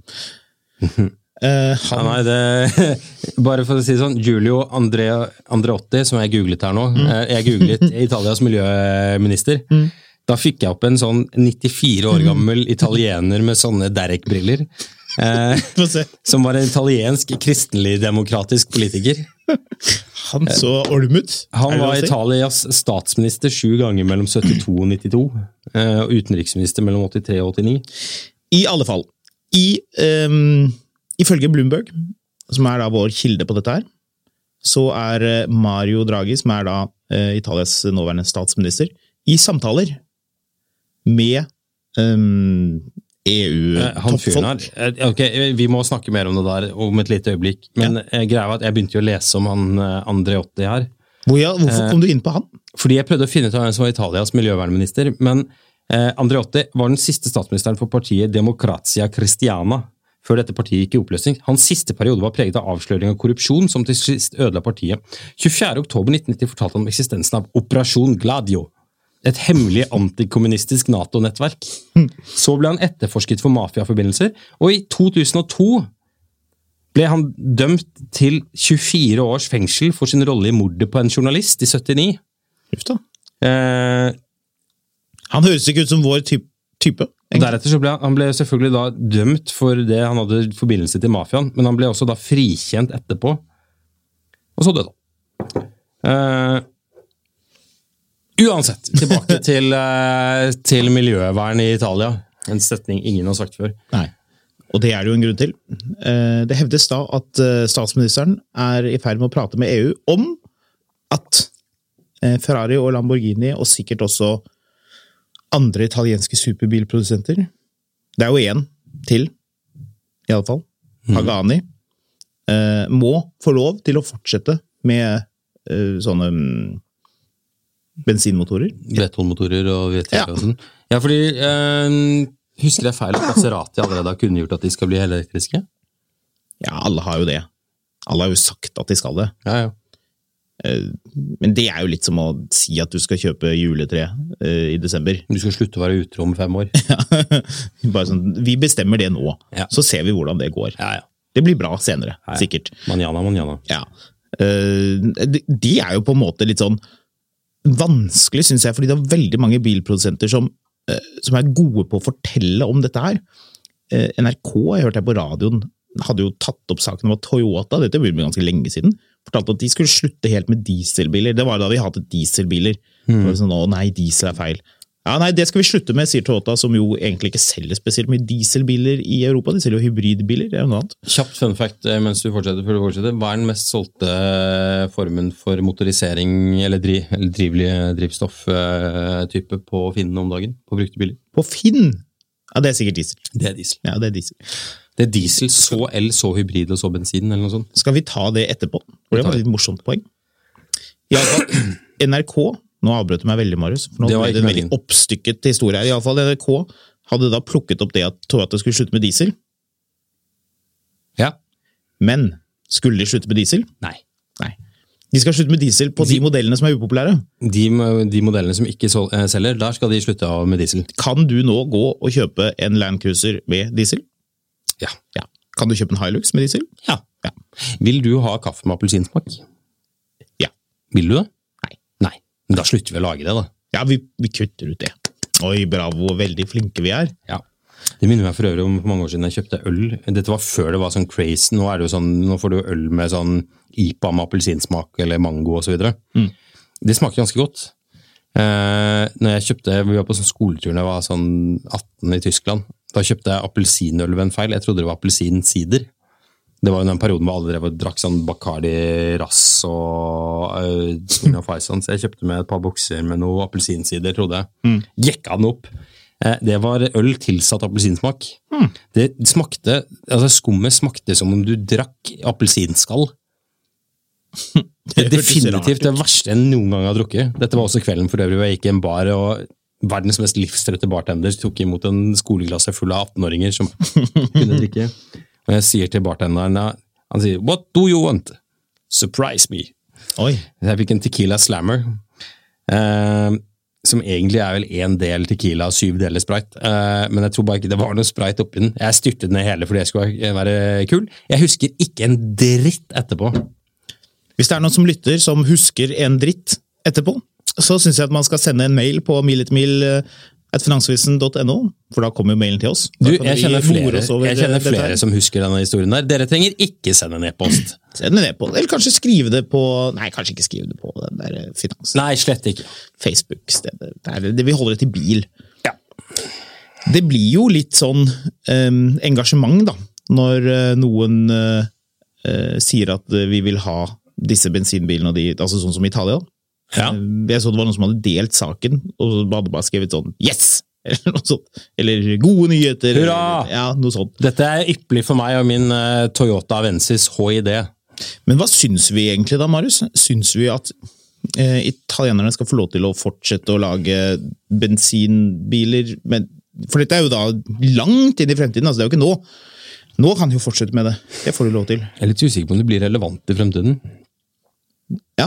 S4: uh, han...
S5: ja, nei, det, bare for å si det sånn, Giulio Andrea, Andreotti, som jeg googlet her nå, mm. jeg googlet Italias miljøminister, mm. Da fikk jeg opp en sånn nittifire år gammel italiener med sånne Derek-briller, eh, som var en italiensk kristenlig-demokratisk politiker.
S4: Han så ormut.
S5: Han var Italias statsminister sju ganger mellom syttito og nittito, eh, og utenriksminister mellom åttitre og åttini.
S4: I alle fall, i, um, ifølge Bloomberg, som er da vår kilde på dette her, så er Mario Draghi, som er da uh, Italias nåværende statsminister, i samtaler med um, E U-toppfolk.
S5: Ok, vi må snakke mer om det der om et lite øyeblikk, men ja. Greia var at jeg begynte jo å lese om han Andreotti her.
S4: Hvor, ja, hvorfor kom du inn på han?
S5: Fordi jeg prøvde å finne ut av hvem som var Italias miljøvernminister, men eh, Andreotti var den siste statsministeren for partiet Democrazia Cristiana, før dette partiet gikk i oppløsning. Hans siste periode var preget av avsløring av korrupsjon, som til sist ødela partiet. tjuefjerde oktober nitten nitti fortalte han om eksistensen av Operasjon Gladio, et hemmelig antikommunistisk NATO-nettverk. Så ble han etterforsket for mafiaforbindelser, og i to tusen og to ble han dømt til tjuefire års fengsel for sin rolle i mordet på en journalist i syttini.
S4: Uff da.
S5: Eh,
S4: han høres ikke ut som vår type. type
S5: deretter så ble han, han ble selvfølgelig da dømt for det han hadde forbindelse til mafiaen, men han ble også da frikjent etterpå. Og så døde han. Eh, Uansett, tilbake til, til miljøvern i Italia. En setning ingen har sagt før.
S4: Nei, og det er det jo en grunn til. Det hevdes da at statsministeren er i ferd med å prate med E U om at Ferrari og Lamborghini, og sikkert også andre italienske superbilprodusenter, det er jo en til, i alle fall, Pagani, mm. må få lov til å fortsette med sånne bensinmotorer.
S5: Brettholmotorer og V T R og sånn. Ja, fordi, øh, husker jeg feil at Maserati allerede har kunngjort at de skal bli elektriske?
S4: Ja, alle har jo det. Alle har jo sagt at de skal det.
S5: Ja, ja.
S4: Men det er jo litt som å si at du skal kjøpe juletre i desember.
S5: Du skal slutte å være utro om fem år.
S4: Ja, bare sånn, vi bestemmer det nå, ja. Så ser vi hvordan det går.
S5: Ja, ja.
S4: Det blir bra senere, ja, ja. Sikkert.
S5: Manjana, manjana.
S4: Ja. De er jo på en måte litt sånn vanskelig, synes jeg, fordi det er veldig mange bilprodusenter som, som er gode på å fortelle om dette her. N R K, jeg hørte jeg på radioen, hadde jo tatt opp saken om at Toyota, dette burde bli ganske lenge siden, fortalte at de skulle slutte helt med dieselbiler. Det var da vi hadde dieselbiler. Mm. Det var sånn, å nei, diesel er feil. Ja, nei, det skal vi slutte med, sier Toyota, som jo egentlig ikke selger spesielt mye dieselbiler i Europa. De selger jo hybridbiler, det er jo noe annet.
S5: Kjapt fun fact, mens du fortsetter, før du fortsetter. Hva er den mest solgte formen for motorisering eller, dri, eller drivlig drivstofftype på Finn om dagen, på brukte biler?
S4: På Finn? Ja, det er sikkert diesel.
S5: Det er diesel.
S4: Ja, det er diesel.
S5: Det er diesel, så el, så hybrid og så bensin, eller noe sånt.
S4: Skal vi ta det etterpå? For det var et litt morsomt poeng. I alle fall, N R K, nå avbrøt du meg veldig, Marius, for nå det ble det en veldig oppstykket historie her. I alle fall, N R K hadde da plukket opp det at Toyota skulle slutte med diesel.
S5: Ja.
S4: Men, skulle de slutte med diesel?
S5: Nei.
S4: Nei. De skal slutte med diesel på de, de modellene som er upopulære.
S5: De, de modellene som ikke selger, der skal de slutte av med diesel.
S4: Kan du nå gå og kjøpe en Land Cruiser med diesel?
S5: Ja.
S4: Ja. Kan du kjøpe en Hilux med diesel?
S5: Ja.
S4: Ja.
S5: Vil du ha kaffe med appelsinsmak?
S4: Ja.
S5: Vil du det?
S4: Nei.
S5: Nei. Da slutter vi å lage det, da.
S4: Ja, vi, vi kutter ut det. Oi, bravo, veldig flinke vi er.
S5: Ja. Det minner meg for øvrig om for mange år siden jeg kjøpte øl. Dette var før det var sånn crazy. Nå er det jo sånn, nå får du øl med sånn I P A med appelsinsmak eller mango og så videre. Mm. Det smaker ganske godt. Eh, når jeg kjøpte, vi var på sånn skoletur når jeg var sånn atten i Tyskland, da kjøpte jeg appelsinøl ved en feil. Jeg trodde det var appelsinsider. Det var jo den perioden hvor alle drev og drakk sånn Bacardi Rass og uh, Smirnoff Ice, så jeg kjøpte med et par bokser med noe appelsinsider, trodde jeg. Mm. Jekka den opp. Det var øl tilsatt appelsinsmak. Mm. Det smakte, altså skummet smakte som om du drakk appelsinskall. Det er definitivt det verste jeg noen gang har drukket. Dette var også kvelden for øvrig, hvor jeg gikk I en bar, og verdens mest livstrøtte bartender tok imot en skoleklasse full av atten-åringer som kunne drikke. Og jeg sier til bartenderen, han sier, what do you want? Surprise me.
S4: Oi.
S5: Jeg fikk en tequila slammer. Eh, som egentlig er vel en del tequila og syv deler Sprite. Uh, men jeg tror bare ikke det var noe Sprite oppi den. Jeg styrtet den hele fordi jeg skulle være kul. Jeg husker ikke en dritt etterpå.
S4: Hvis det er noen som lytter som husker en dritt etterpå, så synes jeg at man skal sende en mail på miletemil at finansvisen punktum no, for da kommer jo mailen til oss.
S5: Du, jeg kjenner flere, jeg kjenner flere som husker denne historien der. Dere trenger ikke sende en e-post.
S4: Send en e-post, eller kanskje skrive det på, nei, kanskje ikke skrive det på den der finans.
S5: Nei, slett ikke.
S4: Facebook-stedet, det, er, det vi holder det til bil.
S5: Ja.
S4: Det blir jo litt sånn um, engasjement da, når uh, noen uh, uh, sier at uh, vi vil ha disse bensinbilene, og de, altså sånn som i Italia.
S5: Ja.
S4: Jeg så det var noen som hadde delt saken, og så hadde bare skrevet sånn, yes! Eller noe sånt. Eller gode nyheter.
S5: Hurra!
S4: Eller, ja, noe sånt.
S5: Dette er ypperlig for meg og min uh, Toyota Avensis H I D.
S4: Men hva syns vi egentlig da, Marius? Syns vi at eh, italienerne skal få lov til å fortsette å lage bensinbiler? Men, for dette er jo da langt inn i fremtiden, altså det er jo ikke nå. Nå kan de jo fortsette med det. Det får de lov til.
S5: Jeg er litt usikker på om det blir relevant i fremtiden.
S4: Ja.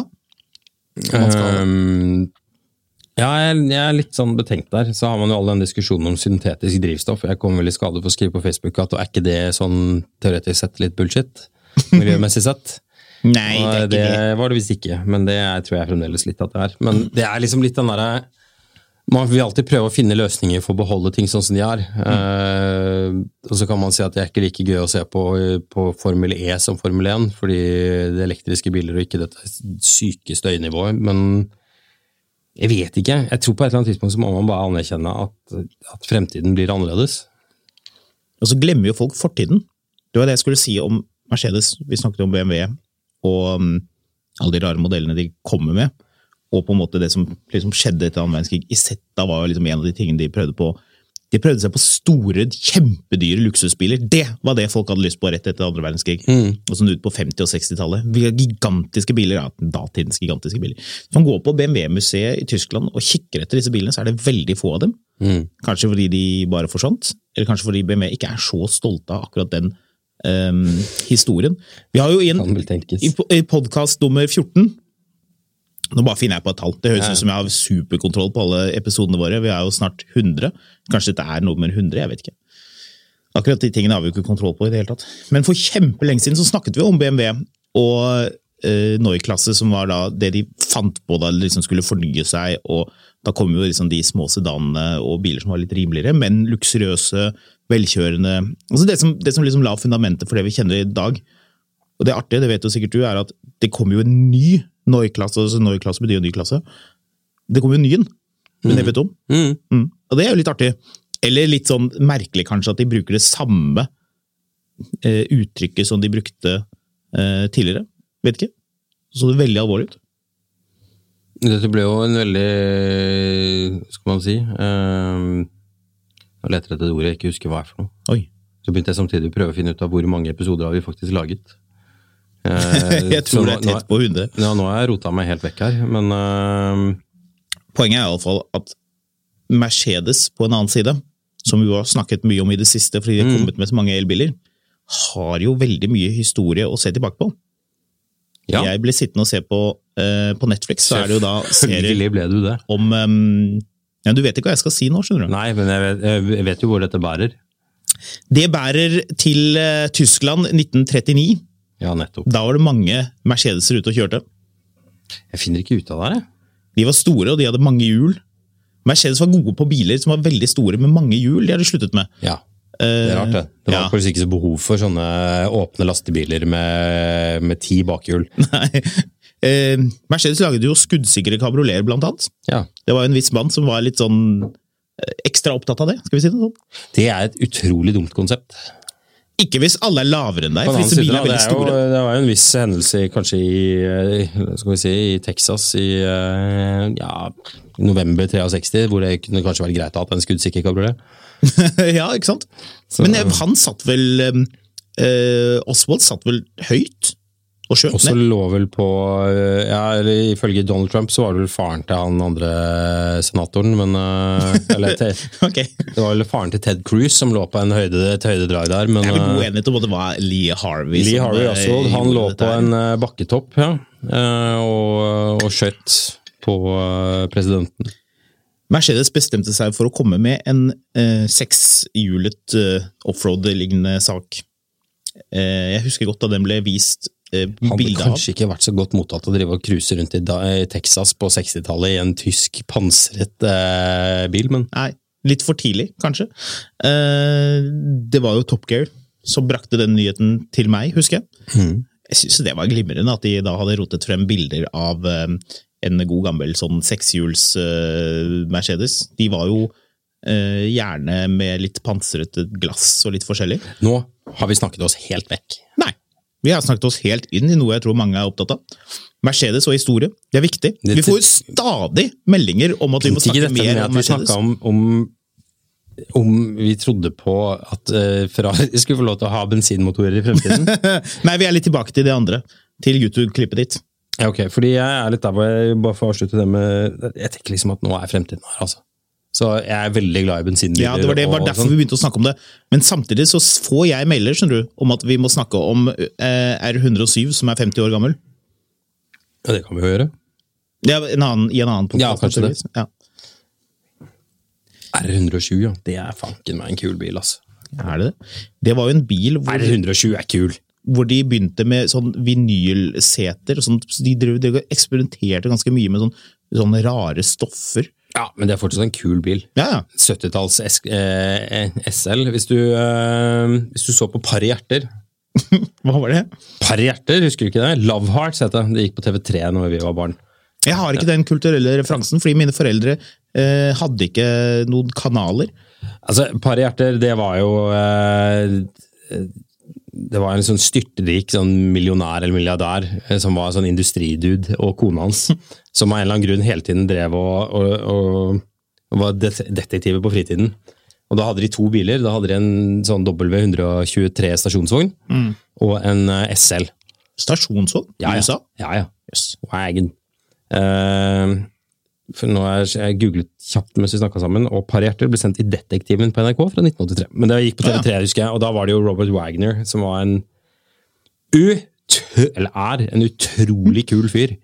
S5: Um, ja, jeg, jeg er litt sånn betenkt der. Så har man jo all den diskusjonen om syntetisk drivstoff. Jeg kom vel I skade for å skrive på Facebook at er ikke det sånn teoretisk sett litt bullshit? Miljømessig sett?
S4: Nei, det er ikke det.
S5: Det var det visst ikke, men det er, tror jeg fremdeles litt at det er. Men det er liksom litt den der, man vil alltid prøve å finne løsninger for å beholde ting sånn som de er. Mm. Uh, og så kan man si at det er ikke like gøy å se på, på Formel E som Formel én, fordi det er elektriske biler og ikke dette syke støynivået, men jeg vet ikke. Jeg tror på et eller annet tidspunkt så må man bare anerkjenne at, at fremtiden blir annerledes.
S4: Og så glemmer jo folk fortiden. Det var det jeg skulle si om Mercedes. Vi snakket om B M W og um, alle de rare modellene de kommer med, og på en måte det som liksom skjedde etter annen verdenskrig. Isetta var liksom en av de tingene de prøvde på. De prøvde seg på store, kjempedyre luksusbiler. Det var det folk hadde lyst på rett etter andre verdenskrig. Mm. Og sånn ut på femti- og seksti-tallet. Vi har gigantiske biler, ja, datidens gigantiske biler. Hvis man går på B M W-museet I Tyskland og kikker etter disse bilene, så er det veldig få av dem. Mm. Kanskje fordi de bare forsvant, eller kanskje fordi B M W ikke er så stolte av akkurat den um, historien. Vi har jo I, en, i, i podcast nummer fjorten, nå bare finner jeg på et tall. Det høres ut som jeg har superkontroll på alle episodene våre. Vi er jo snart hundre. Kanskje dette er nummer hundre, jeg vet ikke. Akkurat de tingene har vi jo ikke kontroll på I det hele tatt. Men for kjempelenge siden så snakket vi om B M W og eh, Neue-klasse, som var da det de fant på da de liksom skulle fornye seg, og da kom jo liksom de små sedanene og biler som var litt rimeligere, men luksuriøse, velkjørende. Altså det som, det som liksom la fundamentet for det vi kjenner I dag. Og det artige, det vet jo sikkert du, er at det kommer jo en ny Neue-klasse, altså Neue-klasse betyr en ny klasse. Det kommer jo en ny, men det vet du om. Mm. Mm. Og det er jo litt artig. Eller litt sånn merkelig kanskje at de bruker det samme eh, uttrykket som de brukte eh, tidligere. Vet ikke. Så det er veldig alvorlig ut.
S5: Dette ble jo en veldig, skal man si, um, jeg leter etter det ordet jeg ikke husker hva er for noe.
S4: Oi.
S5: Så begynte jeg samtidig å prøve å finne ut av hvor mange episoder har vi faktisk laget.
S4: Jeg tror det er tett på hundre.
S5: Ja, nå har jeg rotet meg helt vekk her, men... Uh...
S4: Poenget er I alle fall at Mercedes på en annen side, som vi har snakket mye om I det siste, fordi de har kommet med så mange elbiler, har jo veldig mye historie å se tilbake på. Ja. Jeg ble sittende og se på, uh, på Netflix, så er det jo da serier
S5: ble du det.
S4: om... Um, ja, du vet ikke hva jeg skal si nå, skjønner du?
S5: Nei, men jeg vet, jeg vet jo hvor dette bærer.
S4: Det bærer til uh, Tyskland nitten trettini.
S5: Ja, nettopp.
S4: Da var det mange Mercedeser ute og kjørte.
S5: Jeg finner ikke ut av det.
S4: De var store, og de hadde mange hjul. Mercedes var gode på biler som var veldig store med mange hjul, de hadde sluttet med.
S5: Ja, det er rart det. Det var
S4: ja.
S5: faktisk ikke så behov for sånne åpne lastebiler med, med ti bakhjul.
S4: Nei. Eh, Mercedes laget jo skuddsikre kabrioleter blant annet.
S5: Ja.
S4: Det var en viss mann som var litt sånn ekstra opptatt av det, skal vi si det sånn.
S5: Det er et utrolig dumt konsept.
S4: Ikke hvis alle er lavere enn deg,
S5: På
S4: for disse bilene er veldig
S5: det, er
S4: store.
S5: jo, det var jo en viss hendelse kanskje i, skal vi si, i Texas i ja, november sekstitre, hvor det kunne kanskje vært greit å ha en skuddsikker kabriolet.
S4: Ja, ikke sant? Så, Men han satt vel, eh, Oswald satt vel høyt og skjøt
S5: også
S4: ned?
S5: lå vel på, ja, eller ifølge Donald Trump så var det vel faren til han andre senatoren, men, eller te,
S4: okay.
S5: det var vel faren til Ted Cruz som lå på en høyde, et høydedrag der. Men,
S4: jeg er vel god enighet om at det var Lee Harvey.
S5: Lee Harvey Oswald, han lå på en bakketopp, ja, og, og skjøt på presidenten.
S4: Mercedes bestemte seg for å komme med en eh, sekshjulet eh, offroad-lignende sak. Eh, jeg husker godt da den ble vist eh,
S5: Han
S4: bildet
S5: hadde kanskje ikke vært så godt mottatt å drive og cruise rundt i, da, i Texas på sekstitallet i en tysk pansret eh, bil, men...
S4: Nei, litt for tidlig, kanskje. Eh, det var jo Top Gear som brakte den nyheten til meg, husker jeg.
S5: Mm.
S4: Jeg synes det var glimrende at de da hadde rotet frem bilder av eh, en god gammel sånn sekshjuls uh, Mercedes. De var jo uh, gjerne med litt pansrete glass og litt forskjellig.
S5: Nå har vi snakket oss helt vekk.
S4: Nei, vi har snakket oss helt inn i noe jeg tror mange er opptatt av. Mercedes og historie, det er viktig.
S5: Det,
S4: vi får jo stadig meldinger om at vi må snakke
S5: dette,
S4: mer
S5: om
S4: om Mercedes.
S5: Vi om, om, om vi trodde på at uh, Ferrari skulle få lov til å ha bensinmotorer i fremtiden.
S4: Nei, vi er litt tilbake til det andre, til YouTube-klippet ditt.
S5: Ja, ok, fordi jeg er litt der hvor jeg bare får avslutte det med, jeg tenker liksom at nå er fremtiden her, altså. Så jeg er veldig glad i bensinbiler.
S4: Ja, det var, det, var derfor
S5: sånn.
S4: Vi begynte å snakke om det. Men samtidig så får jeg mailer, skjønner du, om at vi må snakke om eh, R hundre og syv, som er femti år gammel.
S5: Ja, det kan vi jo gjøre.
S4: Ja, en annen, i en annen podcast.
S5: Ja, kanskje det.
S4: Ja.
S5: R hundre og sju, ja. Det er fanken meg en kul bil, altså.
S4: Er det det? Det var jo en bil hvor,
S5: R hundre og sju er kul.
S4: Hvor de begynte med sånn vinylseter, og sånn, de drev, de eksperimenterte ganske mye med sånn, sånne rare stoffer.
S5: Ja, men det er fortsatt en kul bil.
S4: Ja, ja.
S5: syttitalls eh, S L. Hvis du, eh, hvis du så på Par i hjerter.
S4: Hva var det?
S5: Par i hjerter, husker du ikke det? Love Hearts heter det. Det gikk på T V tre når vi var barn.
S4: Jeg har ikke den kulturelle referansen, fordi mine foreldre eh, hadde ikke noen kanaler.
S5: Altså, Par i hjerter, det var jo... Eh, det var en sånn styrtrik sånn millionær eller milliardær som var sånn industridude, og kona hans, som av en eller annen grunn hele tiden drev og, og, og, og var detektiver på fritiden. Og da hadde de to biler. Da hadde de en sånn W one twenty-three stasjonsvogn mm. og en S L.
S4: Stasjonsvogn?
S5: Ja,
S4: I U S A?
S5: Ja, ja. Yes. Wagon. Uh, for nå har jeg googlet kjapt mens vi snakket sammen, og Par i hjerter ble sendt i Detektiven på N R K fra nitten åttitre. Men det gikk på T V tre, husker jeg, og da var det jo Robert Wagner, som var en ut, eller er en utrolig kul fyr.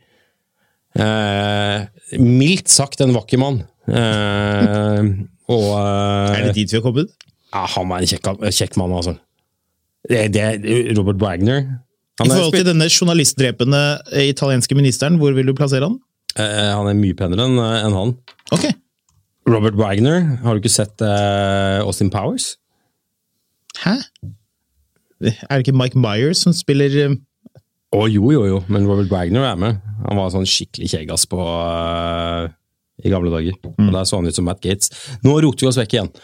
S5: Uh, mildt sagt en vakker mann. Uh, og, uh,
S4: er det dit vi har kommet?
S5: Ja, han var en kjekk, kjekk mann, altså. Det, det, Robert Wagner.
S4: I forhold til denne journalistdrepende italienske ministeren, hvor vil du plassere han?
S5: Uh, han er mye penere enn en han.
S4: Ok.
S5: Robert Wagner, har du ikke sett uh, Austin Powers?
S4: Hæ? Er det ikke Mike Myers som spiller... Å, uh...
S5: oh, jo, jo, jo, men Robert Wagner er med. Han var sånn skikkelig kjeggas på uh, i gamle dager. Mm. Og der så han ut som Matt Gates. Nå roter vi oss vekk igjen.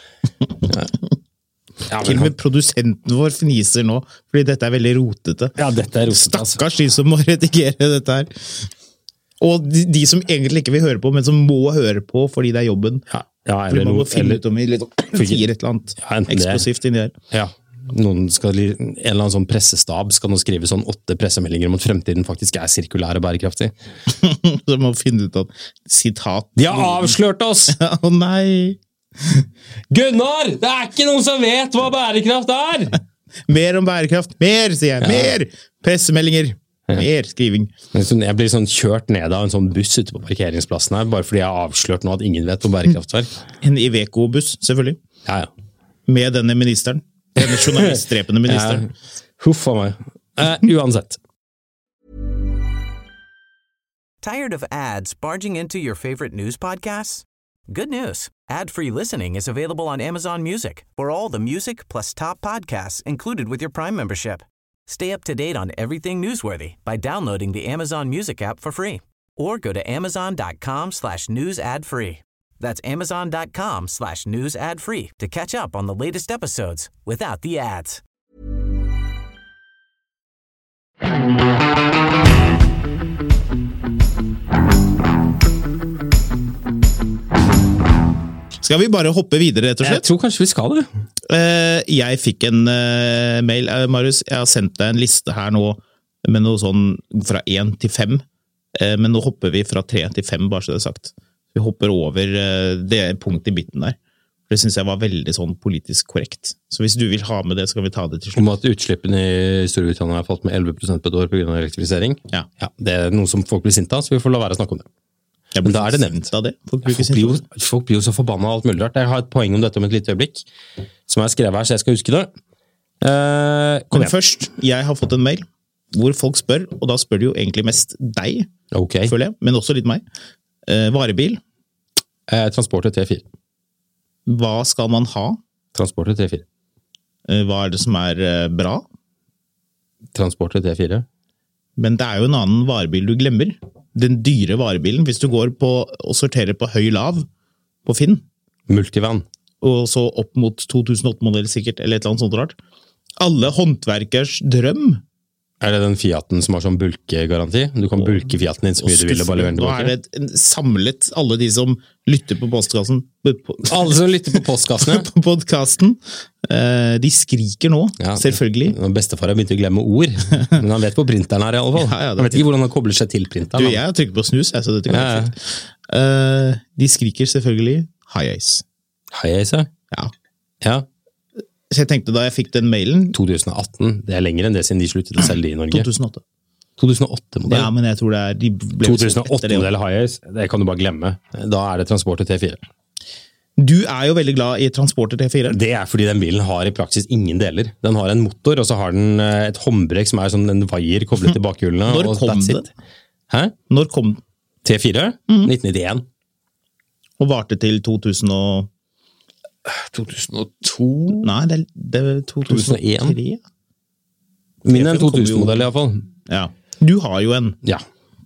S5: Ja,
S4: til og med han... produsenten vår fniser nå, fordi dette er veldig rotete.
S5: Ja, dette er rotete.
S4: Stakkars de som må redigere dette her. Og de, de som egentlig ikke vil høre på, men som må høre på fordi det er jobben.
S5: Ja, ja,
S4: fordi man må
S5: noe,
S4: finne
S5: eller,
S4: ut om vi liksom, sier et eller annet ja, eksplosivt inni her.
S5: Ja, noen skal, en eller annen sånn pressestab skal nå skrive sånn åtte pressemeldinger om at fremtiden faktisk er sirkulær og bærekraftig.
S4: Så må finne ut at sitat...
S5: De har avslørt oss!
S4: Å oh, nei!
S5: Gunnar! Det er ikke noen som vet hva bærekraft er!
S4: Mer om bærekraft! Mer, sier jeg! Ja. Mer! Pressemeldinger! Mer skriving.
S5: Jeg blir sånn kjørt ned av en sånn buss ute på parkeringsplassen her, bare fordi jeg har avslørt nå at ingen vet om bærekraft er.
S4: En Iveco-buss, selvfølgelig.
S5: Ja, ja.
S4: Med denne ministeren. Denne journalistdrepende ministeren.
S5: Ja. Huff av meg. Uh, uansett.
S6: Tired of ads barging into your favorite news podcasts? Good news. Ad-free listening is available on Amazon Music for all the music plus top podcasts included with your Prime membership. Stay up to date on everything newsworthy by downloading the Amazon Music app for free or go to amazon.com slash news ad free. That's amazon.com slash news ad free to catch up on the latest episodes without the ads.
S4: Skal vi bare hoppe videre, rett og slett?
S5: Jeg tror kanskje vi skal det.
S4: Jeg fikk en mail, Marius. Jeg har sendt deg en liste her nå med noe sånn fra én til fem. Men nå hopper vi fra tre til fem, bare så det er sagt. Vi hopper over det punktet i midten der. Det synes jeg var veldig sånn politisk korrekt. Så hvis du vil ha med det, skal vi ta det til slutt.
S5: Om at utslippene i Storbritannia har falt med elleve prosent på et år på grunn av elektrifisering.
S4: Ja.
S5: Ja, det er noe som folk blir sint av, så vi får la være å snakke om det. Men da er det nevnt.
S4: Av det. Folk,
S5: ja, folk, blir jo, folk blir jo så forbannet av alt mulig rart. Jeg har et poeng om dette om et lite øyeblikk, som jeg skrev her, så jeg skal huske det. Uh, kom
S4: Men først, jeg har fått en mail hvor folk spør, og da spør de jo egentlig mest deg,
S5: okay.
S4: føler jeg, men også litt meg. Uh, varebil.
S5: Uh, Transporter T fire.
S4: Hva skal man ha?
S5: Transporter T fire.
S4: Uh, hva er det som er uh, bra?
S5: Transporter T fire.
S4: Men det er jo en annen varebil du glemmer. Den dyre varebilen, hvis du går på og sorterer på høy-lav på Finn.
S5: Multivan.
S4: Og så opp mot to tusen åtte-modell sikkert, eller et eller annet sånt rart. Alle håndverkers drøm.
S5: Er det den Fiaten som har sånn bulkegaranti? Du kan bulke Fiaten inn så mye du vil og bare levere den tilbake.
S4: Nå er det samlet alle de som lytter på postkassen.
S5: Alle som lytter på postkassen, ja.
S4: På podcasten. De skriker nå, ja, selvfølgelig.
S5: Bestefar har begynt å glemme ord, men han vet på printeren her i alle fall. Ja, ja, han vet ikke hvordan han kobler seg til printeren.
S4: Du, jeg har trykket på snus, jeg, så dette kan ja, ja. Uh, de skriker selvfølgelig High Ace.
S5: High Ace,
S4: ja.
S5: Ja.
S4: Så jeg tenkte da jeg fikk den mailen
S5: to tusen atten, det er lenger enn det siden de sluttet å selge i Norge.
S4: to tusen åtte.
S5: to tusen åtte-modell?
S4: Ja, men jeg tror det er de
S5: to tusen åtte-modell High Ace, det kan du bare glemme. Da er det Transporter T fire.
S4: Du er jo veldig glad i Transporter T fire.
S5: Det er fordi den bilen har i praksis ingen deler. Den har en motor, og så har den et håndbrekk som er sånn en vaier koblet til bakhjulene.
S4: Når
S5: og
S4: kom det?
S5: Hæ?
S4: Når kom den?
S5: T fire? Mm. nitten nittien.
S4: Og varte til to tusen og
S5: to tusen og to?
S4: Nei, det, det er to tusen og tre.
S5: Min er en to tusen-modell i hvert fall.
S4: Ja. Du har jo en.
S5: Ja.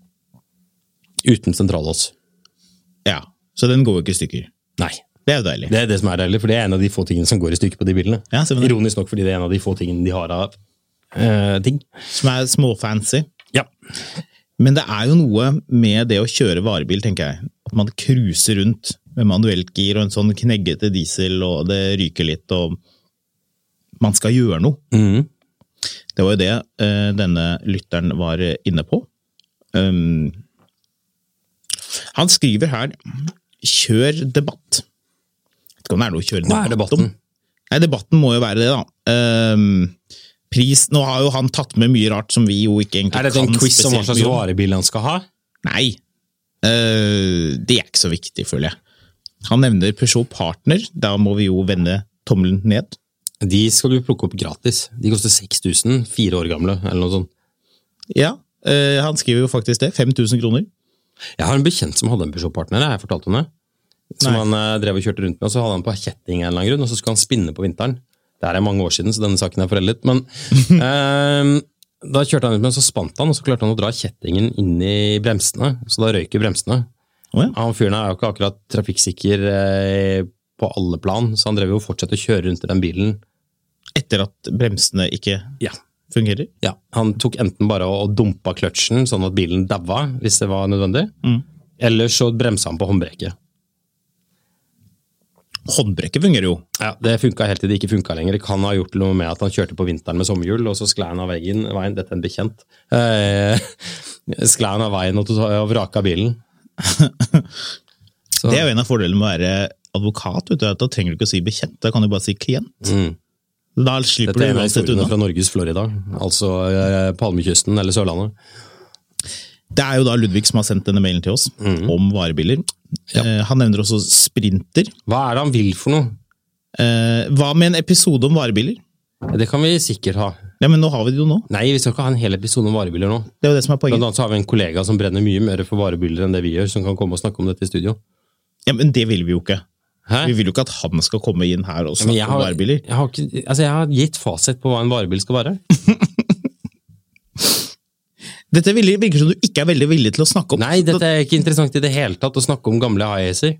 S5: Uten sentrallås.
S4: Ja, så den går jo ikke i stykker.
S5: Nei.
S4: Det er jo deilig.
S5: Det er det som er deilig, for det er en av de få tingene som går i stykker på de bilene.
S4: Ja,
S5: ironisk nok, fordi det er en av de få tingene de har av uh, ting.
S4: Som er småfancy.
S5: Ja.
S4: Men det er jo noe med det å kjøre varebil, tenker jeg. At man cruiser rundt med manuelt gir og en sånn kneggete diesel, og det ryker litt, og man skal gjøre noe.
S5: Mm.
S4: Det var jo det uh, denne lytteren var inne på. Um, han skriver her, kjør debatt. Jeg vet ikke om det er noe å kjøre debatt.
S5: Hva er debatten?
S4: Om. Nei, debatten må jo være det da. Um, pris, nå har jo han tatt med mye rart som vi jo ikke egentlig kan.
S5: Er det en quiz om hva slags varebil han skal ha?
S4: Nei, uh, det er ikke så viktig, føler jeg. Han nevner Peugeot Partner, da må vi jo vende tommelen ned.
S5: De skal du plukke opp gratis. De koster seks tusen, fire år gamle, eller noe sånt.
S4: Ja, uh, han skriver jo faktisk det, fem tusen kroner.
S5: Jeg har en bekjent som hadde en Peugeot Partner, jeg har fortalt om det. Som Nei. han uh, drev og kjørte rundt med, og så hadde han på kjetting en eller annen grunn, og så skulle han spinne på vinteren. Det er mange år siden, så denne saken er foreldet, men uh, da kjørte han ut med, og så spant han, og så klarte han å dra kjettingen inn i bremsene, så da røyker bremsene. Oh, ja. Han fyren er jo ikke akkurat trafikksikker uh, på alle plan, så han drev jo fortsatt å kjøre rundt i den bilen.
S4: Etter at bremsene ikke
S5: ja.
S4: fungerer?
S5: Ja, han tok enten bare og dumpa kløtsjen, sånn at bilen dabba, hvis det var nødvendig, mm. eller så bremsa han på håndbrekket.
S4: Håndbrekket fungerer jo.
S5: Ja, det funket helt til det ikke funket lenger. Det kan ha gjort noe med at han kjørte på vinteren med sommerhjul, og så sklei han av veien, veien, dette er en bekjent, eh, sklei han av veien og, og vraka bilen.
S4: Det er jo en av fordelene med å være advokat, vet du, at da trenger du ikke å si bekjent, da kan du bare si klient. Mm. Da slipper
S5: dette er
S4: du
S5: en av historiene fra Norges Florida, altså eh, Palmekysten eller Sørlandet.
S4: Det er jo da Ludvig som har sendt denne mailen til oss mm. om varebiler. Ja. Eh, han nevner også Sprinter.
S5: Hva er det han vil for noe?
S4: Eh, hva med en episode om varebiler?
S5: Det kan vi sikkert ha.
S4: Ja, men nå har vi det jo nå.
S5: Nei, vi skal ikke ha en hel episode om varebiler nå.
S4: Det er jo det som er poenget.
S5: Blant annet så har vi en kollega som brenner mye mer for varebiler enn det vi gjør, som kan komme og snakke om dette i studio.
S4: Ja, men det vil vi jo ikke.
S5: Hæ?
S4: Vi vil jo ikke at han skal komme inn her og
S5: Ja, men
S4: snakke
S5: jeg har,
S4: om varebiler.
S5: Jeg har, ikke, altså jeg har gitt fasit på hva en varebil skal være.
S4: Dette virker som du ikke er veldig villig til å snakke om.
S5: Nei, dette er ikke interessant i det hele tatt å snakke om gamle Hi-Acer.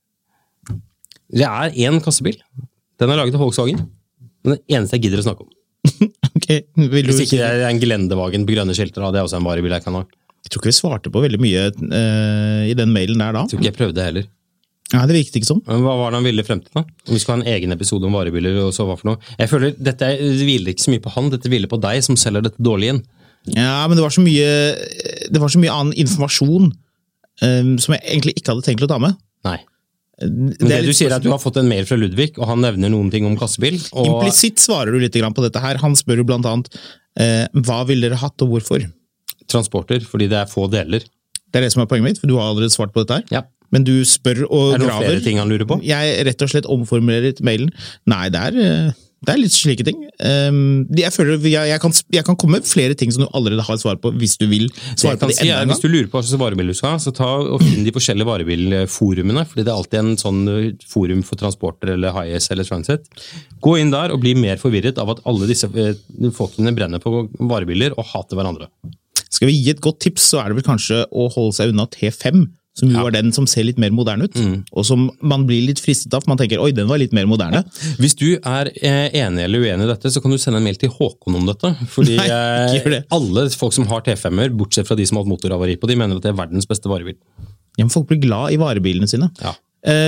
S5: Det er en kassebil. Den er laget av Volkswagen. Den er det eneste jeg gidder å snakke om.
S4: Okay, vil du...
S5: Hvis ikke det er en Gelendewagen på grønne skilter, da, det er også en varebil jeg kan ha.
S4: Jeg tror ikke vi svarte på veldig mye uh, i den mailen der da.
S5: Jeg tror ikke jeg prøvde heller.
S4: Nei, det virket ikke sånn.
S5: Men hva var det han ville frem til da? Om vi skal ha en egen episode om varebiler og så hva for noe? Jeg føler, dette hviler ikke så mye på han, dette hviler på deg som selger dette dårlig inn.
S4: Ja, men det var så mye, det var så mye annen informasjon um, som jeg egentlig ikke hadde tenkt å ta med.
S5: Nei. Men det, det du sier er at du har fått en mail fra Ludvig, og han nevner noen ting om kassebil. Og...
S4: Implisitt svarer du litt på dette her. Han spør jo blant annet, eh, hva vil dere hatt og hvorfor?
S5: Transporter, fordi det er få deler.
S4: Det er det som er poenget mitt, for du har allerede svart på dette her.
S5: Ja.
S4: Men du spør og graver.
S5: Er det noen flere ting han lurer på?
S4: Jeg rett og slett omformulerer mailen. Nei, det er, det er litt slike ting. Jeg føler jeg, jeg, kan, jeg kan komme med flere ting som du allerede har svar på, hvis du vil svare på det
S5: si,
S4: enda en gang.
S5: Hvis du lurer på hva slags varebil du skal ha, så ta og finn de forskjellige varebilforumene, fordi det er alltid en sånn forum for transporter eller Hi-Ace eller Transit. Gå inn der og bli mer forvirret av at alle disse folkene brenner på varebiler og hater hverandre.
S4: Skal vi gi et godt tips, så er det vel kanskje å holde seg unna T fem, som jo ja. er den som ser litt mer moderne ut, mm. og som man blir litt fristet av, for man tenker, oi, den var litt mer moderne.
S5: Ja. Hvis du er enig eller uenig i dette, så kan du sende en mail til Håkon om dette, fordi Nei, alle folk som har T fem-er, bortsett fra de som har hatt motoravari på, de mener at det er verdens beste varebil.
S4: Ja, men folk blir glad i varebilene sine.
S5: Ja.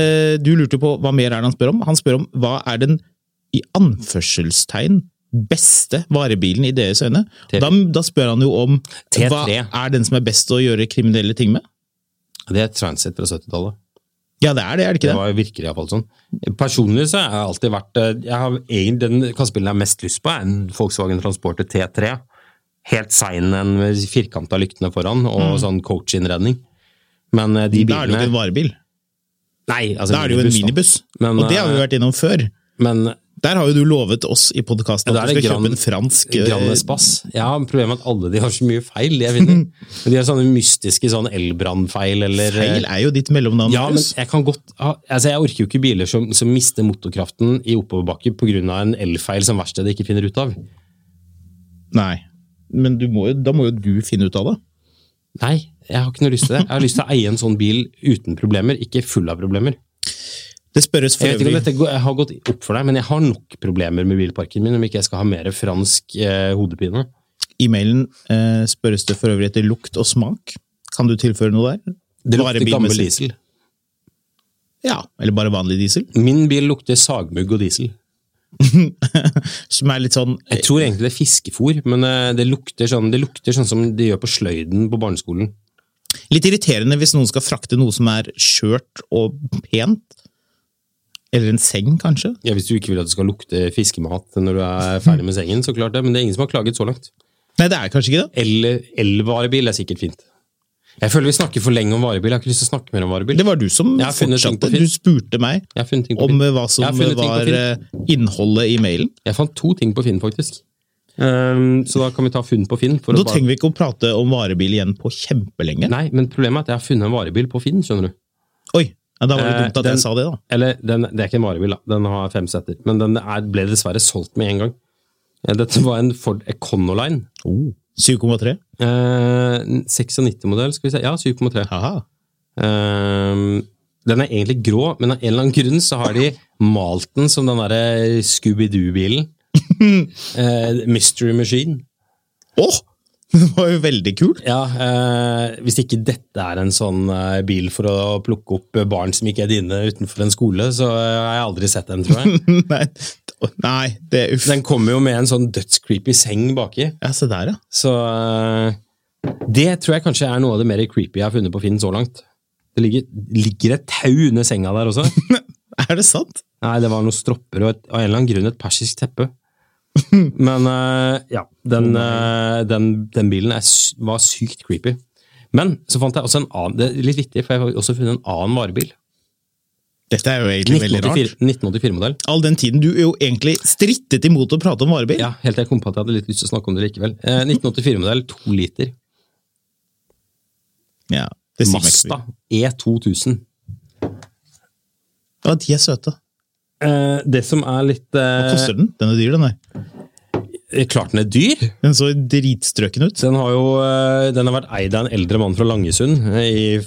S4: Du lurte på hva mer er det han spør om? Han spør om, hva er den i anførselstegn beste varebilen i deres øyne? Da, da spør han jo om, T tre. Hva er den som er best å gjøre kriminelle ting med?
S5: Det er Transit fra syttitallet.
S4: Ja, det er det, er det ikke det?
S5: Det var virkelig i hvert fall sånn. Personlig så har jeg alltid vært, jeg har egentlig den kassebilen jeg har mest lyst på, er en Volkswagen Transporter T tre. Helt sein en firkant av lyktene foran, og mm. sånn coach-innredning. Men de bilene... Da er det jo ikke en varebil. Nei, altså
S4: da er det jo en minibuss. Men, og det har vi vært innom før. Men... Der har jo du lovet oss i podcasten at du skal gran, kjøpe en fransk...
S5: Grannespass. Ja, problemet er at alle de har så mye feil, de jeg finner. De har sånne mystiske sånn elbrandfeil, eller...
S4: Feil er jo ditt mellomnavn.
S5: Ja, men jeg kan godt... Altså, jeg orker jo ikke biler som, som mister motorkraften i oppoverbakke på grunn av en elfeil som verkstedet ikke finner ut av.
S4: Nei, men du må, da må jo du finne ut av det.
S5: Nei, jeg har ikke noe lyst til det. Jeg har lyst til å eie en sånn bil uten problemer, ikke full av problemer.
S4: Det spørres for
S5: jeg vet ikke om dette har gått opp for deg, men jeg har nok problemer med bilparken min om ikke jeg skal ha mer fransk eh, hodepine.
S4: I mailen eh, spørres det for øvrig etter lukt og smak. Kan du tilføre noe der?
S5: Det lukter gammel diesel.
S4: Ja, eller bare vanlig diesel.
S5: Min bil lukter sagmugg og diesel.
S4: Som er litt sånn...
S5: Jeg tror egentlig det er fiskefôr, men eh, det, lukter sånn, det lukter sånn som de gjør på sløyden på barneskolen.
S4: Litt irriterende hvis noen skal frakte noe som er skjørt og pent. Eller en seng, kanskje?
S5: Ja, hvis du ikke vil at det skal lukte fiskemat når du er ferdig med sengen, så klart det, men det er ingen som har klaget så langt.
S4: Nei, det er kanskje ikke det.
S5: Eller elvarebil er sikkert fint. Jeg føler vi snakker for lenge om varebil, jeg har ikke lyst til å snakke mer om varebil.
S4: Det var du som fortsatte, du spurte meg om hva som var innholdet i mailen.
S5: Jeg fant to ting på Finn, faktisk. Um, så da kan vi ta funn på Finn. For
S4: da
S5: bare...
S4: trenger vi ikke å prate om varebil igjen på kjempelenge.
S5: Nei, men problemet er at jeg har funnet en varebil på Finn, skjønner du.
S4: Oi! Ja, da var det dumt at den, jeg sa det da.
S5: Eller, den, det er ikke en varebil da, den har fem setter, men den er, ble dessverre solgt med en gang. Dette var en Ford Econoline.
S4: Oh, syv komma tre?
S5: Eh, nittioseks modell, skal vi se. Ja, syv komma tre. Eh, den er egentlig grå, men av en eller annen grunn så har de malt den som den der Scooby-Doo-bilen. eh, Mystery Machine.
S4: Åh! Oh! Det var jo veldig kult.
S5: Ja, eh, hvis ikke dette er en sånn eh, bil for å plukke opp barn som ikke er dine utenfor en skole, så eh, har jeg aldri sett den, tror jeg.
S4: Nei, nei, det er uff.
S5: Den kommer jo med en sånn dødscreepy seng baki.
S4: Ja, se der, ja.
S5: Så eh, det tror jeg kanskje er noe av det mer creepy jeg har funnet på Finn så langt. Det ligger, ligger et tau under senga der også.
S4: Er det sant?
S5: Nei, det var noen stropper og et, av en eller annen grunn et persisk teppe. Men uh, ja, den, uh, den, den bilen er, var sykt creepy. Men så fant jeg også en annen, det er litt viktig, for jeg har også funnet en annen varebil.
S4: Dette er jo egentlig veldig rart.
S5: nitten åttifire-modell.
S4: All den tiden du jo egentlig strittet imot å prate om varebil.
S5: Ja, helt til jeg kom på at jeg hadde litt lyst til å snakke om det likevel. Uh, nitten åttifire-modell, to liter.
S4: Ja, det sier
S5: Mazda E to tusen.
S4: Ja, de er søte.
S5: Eh, det som er litt... Eh,
S4: Hva koster den? Den er dyr, den der.
S5: Klart den er dyr.
S4: Den så dritstrøken ut.
S5: Den har jo den har vært eid av en eldre mann fra Langesund i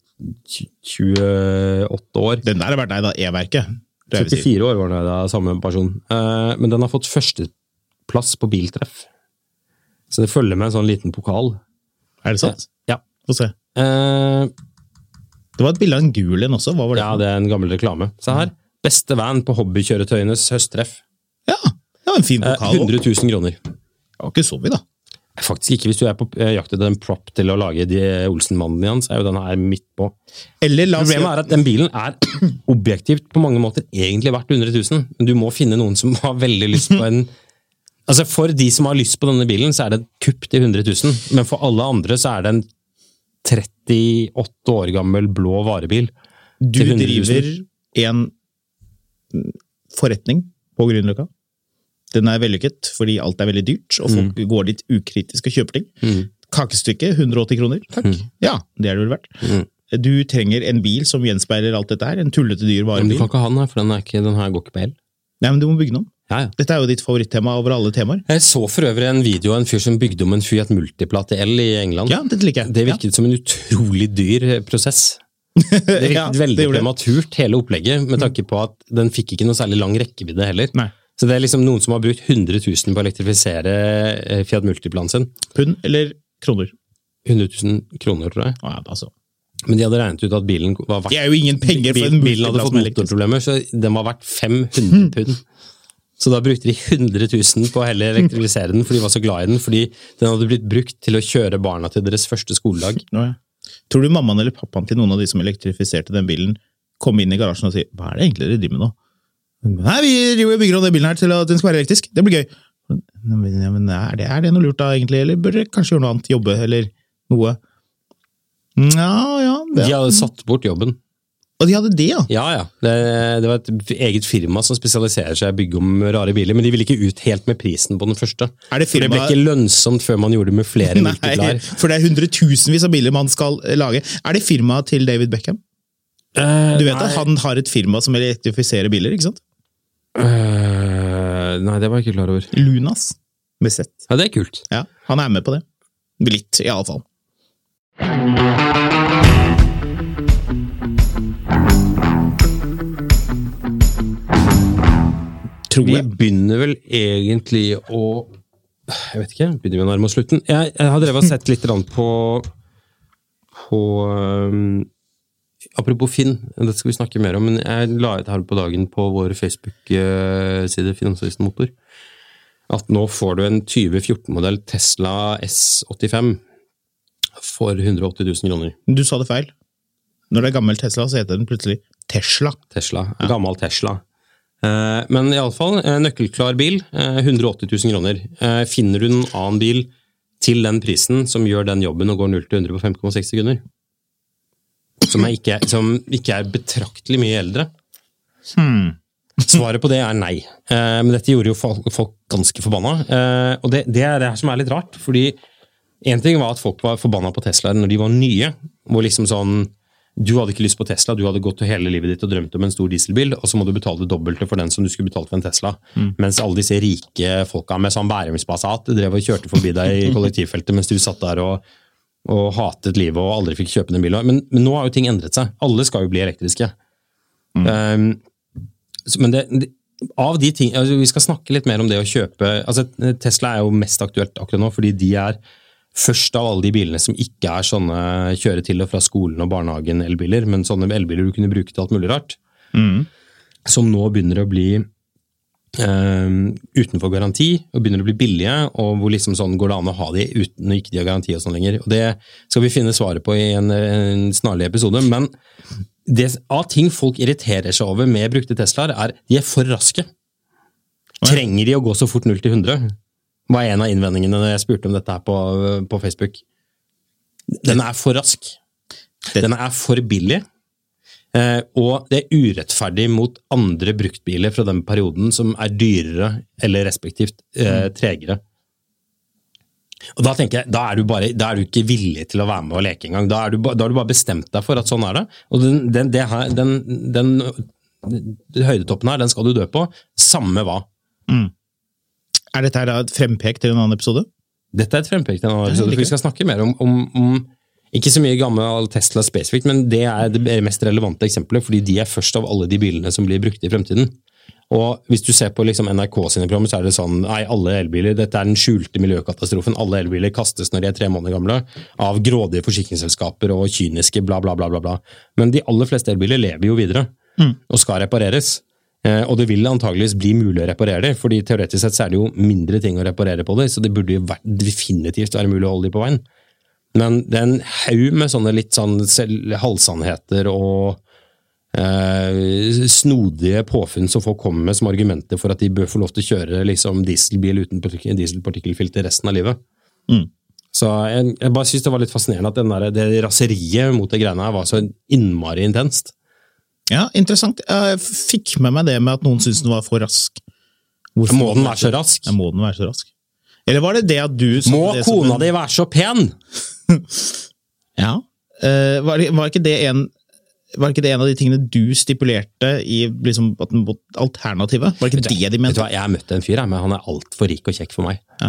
S5: tjueåtte år.
S4: Den der har vært eid av E-merket.
S5: trettifire år var den eid av samme person. Men den har fått førsteplass på biltreff. Så det følger med en sånn liten pokal.
S4: Er det sant?
S5: Ja.
S4: Få se.
S5: Uh,
S4: det var et bilde av en gul en også. Hva var det?
S5: Ja, det er en gammel reklame. Se her. Beste van på hobbykjøretøyenes høsttreff.
S4: Ja, det var en fin pokal.
S5: hundre tusen kroner.
S4: Det var ikke så mye da.
S5: Faktisk ikke, hvis du er på jakt etter en prop til å lage de Olsen-mannen igjen, så er jo den her midt på.
S4: Eller,
S5: Problemet er at den bilen er objektivt på mange måter egentlig verdt hundre tusen, men du må finne noen som har veldig lyst på en... Altså for de som har lyst på denne bilen, så er det et kupp til hundre tusen, men for alle andre så er det en trettiåtte år gammel blå varebil.
S4: Du driver en forretning på Grünerløkka. Den er vellykket, fordi alt er veldig dyrt, og folk mm. går dit ukritisk og kjøper ting. Mm. Kakestykke, hundre og åtti kroner. Takk. Mm. Ja, det er det vel verdt. Mm. Du trenger en bil som gjenspeiler alt dette her, en tullete dyr varebil.
S5: Men du kan ikke ha den her, for den, er ikke, den her går ikke på el.
S4: Nei, men du må bygge den om.
S5: Ja, ja.
S4: Dette er jo ditt favorittema over alle temaer.
S5: Jeg så for øvrig en video av en fyr som bygde om en Fiat Multipla til el i England.
S4: Ja, dette liker jeg.
S5: Det virket ja. som en utrolig dyr prosess. Det virket ja, veldig det prematurt, hele opplegget, med tanke på at den fikk ikke noe særlig lang rekkevidde heller. Nei. Så det er liksom noen som har brukt hundre tusen på å elektrifisere Fiat Multiplaen sin.
S4: Pund eller kroner?
S5: hundre tusen kroner, tror jeg.
S4: Ja, altså.
S5: Men de hadde regnet ut at bilen var verdt...
S4: Det er jo ingen penger for en
S5: bilen hadde fått motorproblemer, så den var verdt fem hundre pund. Så da brukte de hundre tusen på å heller elektrifisere den, fordi de var så glad i den, fordi den hadde blitt brukt til å kjøre barna til deres første skoledag.
S4: Ja, ja. Tror du mammaen eller pappaen til noen av de som elektrifiserte den bilen kom inn i garasjen og sier, hva er det egentlig dere driver med nå? Nei, vi bygger om den bilen her til at den skal være elektrisk. Det blir gøy. Ja, men er det, er det noe lurt da egentlig, eller bør dere kanskje gjøre noe annet, jobbe, eller noe? Ja, ja. Det.
S5: De hadde satt bort jobben.
S4: Og de hadde det, ja?
S5: Ja, ja. Det, det var et eget firma som spesialiserer seg i å bygge om rare biler, men de ville ikke ut helt med prisen på den første.
S4: Er det, firma...
S5: det ble ikke lønnsomt før man gjorde det med flere multiplier.
S4: Nei, for det er hundretusenvis av biler man skal lage. Er det firma til David Beckham? Uh, du vet nei. At han har et firma som elektrifiserer biler, ikke sant?
S5: Uh, nei, det var jeg ikke klar over.
S4: Lunas, med sett.
S5: Ja, det er kult.
S4: Ja, han er med på det. Litt, i alle fall.
S5: Tror jeg. Vi begynner vel egentlig å... Jeg vet ikke, begynner vi å nærme oss slutten. Jeg, jeg har drevet og sett litt på... på um, apropos Finn, det skal vi snakke mer om, men jeg la ut her på dagen på vår Facebook-side, Finansavisen Motor, at nå får du en tjue fjorten-modell Tesla S åttifem for hundre og åtti tusen kroner.
S4: Du sa det feil. Når det er gammel Tesla, så heter den plutselig Tesla.
S5: Tesla, ja. Gammel Tesla. Men i alle fall, nøkkelklar bil, hundre og åtti tusen kroner. Finner du en annen bil til den prisen som gjør den jobben og går null til hundre på fem komma seks sekunder? Som ikke, som ikke er betraktelig mye eldre?
S4: Hmm.
S5: Svaret på det er nei. Men dette gjorde jo folk, folk ganske forbanna. Og det, det er det her som er litt rart, fordi en ting var at folk var forbanna på Tesla når de var nye, hvor liksom sånn, du hadde ikke lyst på Tesla, du hadde gått hele livet ditt og drømt om en stor dieselbil, og så må du betale det dobbelte for den som du skulle betalt for en Tesla. Mm. Mens alle disse rike folka med sånn bærumspassat drev og kjørte forbi deg i kollektivfeltet mens du satt der og, og hatet livet og aldri fikk kjøpe den bilen. Men, men nå har jo ting endret seg. Alle skal jo bli elektriske. Mm. Um, men det, det, av de ting, altså vi skal snakke litt mer om det å kjøpe, altså Tesla er jo mest aktuelt akkurat nå, fordi de er først av alle de bilene som ikke er sånne kjøre til og fra skolen og barnehagen elbiler, men sånne elbiler du kunne bruke til alt mulig rart, mm. som nå begynner å bli eh, utenfor garanti, og begynner å bli billige, og hvor liksom sånn går det an å ha de uten å ikke de har garanti og sånn lenger. Og det skal vi finne svaret på i en, en snarlig episode, men det, av ting folk irriterer seg over med brukte Teslaer er, de er for raske. Trenger de å gå så fort null til hundre? Var en av innvendingene når jeg spurte om dette her på, på Facebook. Den er for rask. Den er for billig. Eh, og det er urettferdig mot andre bruktbiler fra den perioden som er dyrere eller respektivt eh, tregere. Og da tenker jeg, da er, du bare, da er du ikke villig til å være med og leke engang. Da, er du, da har du bare bestemt deg for at sånn er det. Og den, den, det her, den, den høydetoppen her, den skal du dø på, samme hva.
S4: Mm. Er dette her da et frempek til en annen episode?
S5: Dette er et frempek til en annen episode, for vi skal snakke mer om, om, om ikke så mye gammel Tesla spesifikt, men det er det mest relevante eksempelet, fordi de er først av alle de bilene som blir brukt i fremtiden. Og hvis du ser på liksom N R K sine programmer, så er det sånn, nei, alle elbiler, dette er den skjulte miljøkatastrofen, alle elbiler kastes når de er tre måneder gamle, av grådige forsikringsselskaper og kyniske bla bla bla bla bla. Men de aller fleste elbiler lever jo videre, mm. og skal repareres. Eh, og det vil antageligvis bli mulig å reparere det, fordi teoretisk sett så er det jo mindre ting å reparere på det, så det burde jo definitivt være mulig å holde de på veien. Men det er en haug med sånne litt sånn halvsannheter og Eh, snodige påfunn som folk kommer med som argumenter for at de bør få lov til å kjøre liksom, dieselbil uten dieselpartikkelfilter resten av livet. Mm. Så jeg, jeg bare synes det var litt fascinerende at den der, det raseriet mot det greiene her var så innmari intenst.
S4: Ja, interessant. Jeg fikk med meg det med at noen synes den var for rask.
S5: Hvorfor må den være så rask?
S4: Ja, må den være så rask? Eller var det det at du...
S5: Må
S4: det
S5: kona di være så pen?
S4: Ja. Uh, var, det, var ikke det en... Var ikke det en av de tingene du stipulerte i liksom, alternativet? Var ikke det de mente?
S5: Vet du hva, jeg har møtt en fyr, men han er alt for rik og kjekk for meg.
S4: Ja.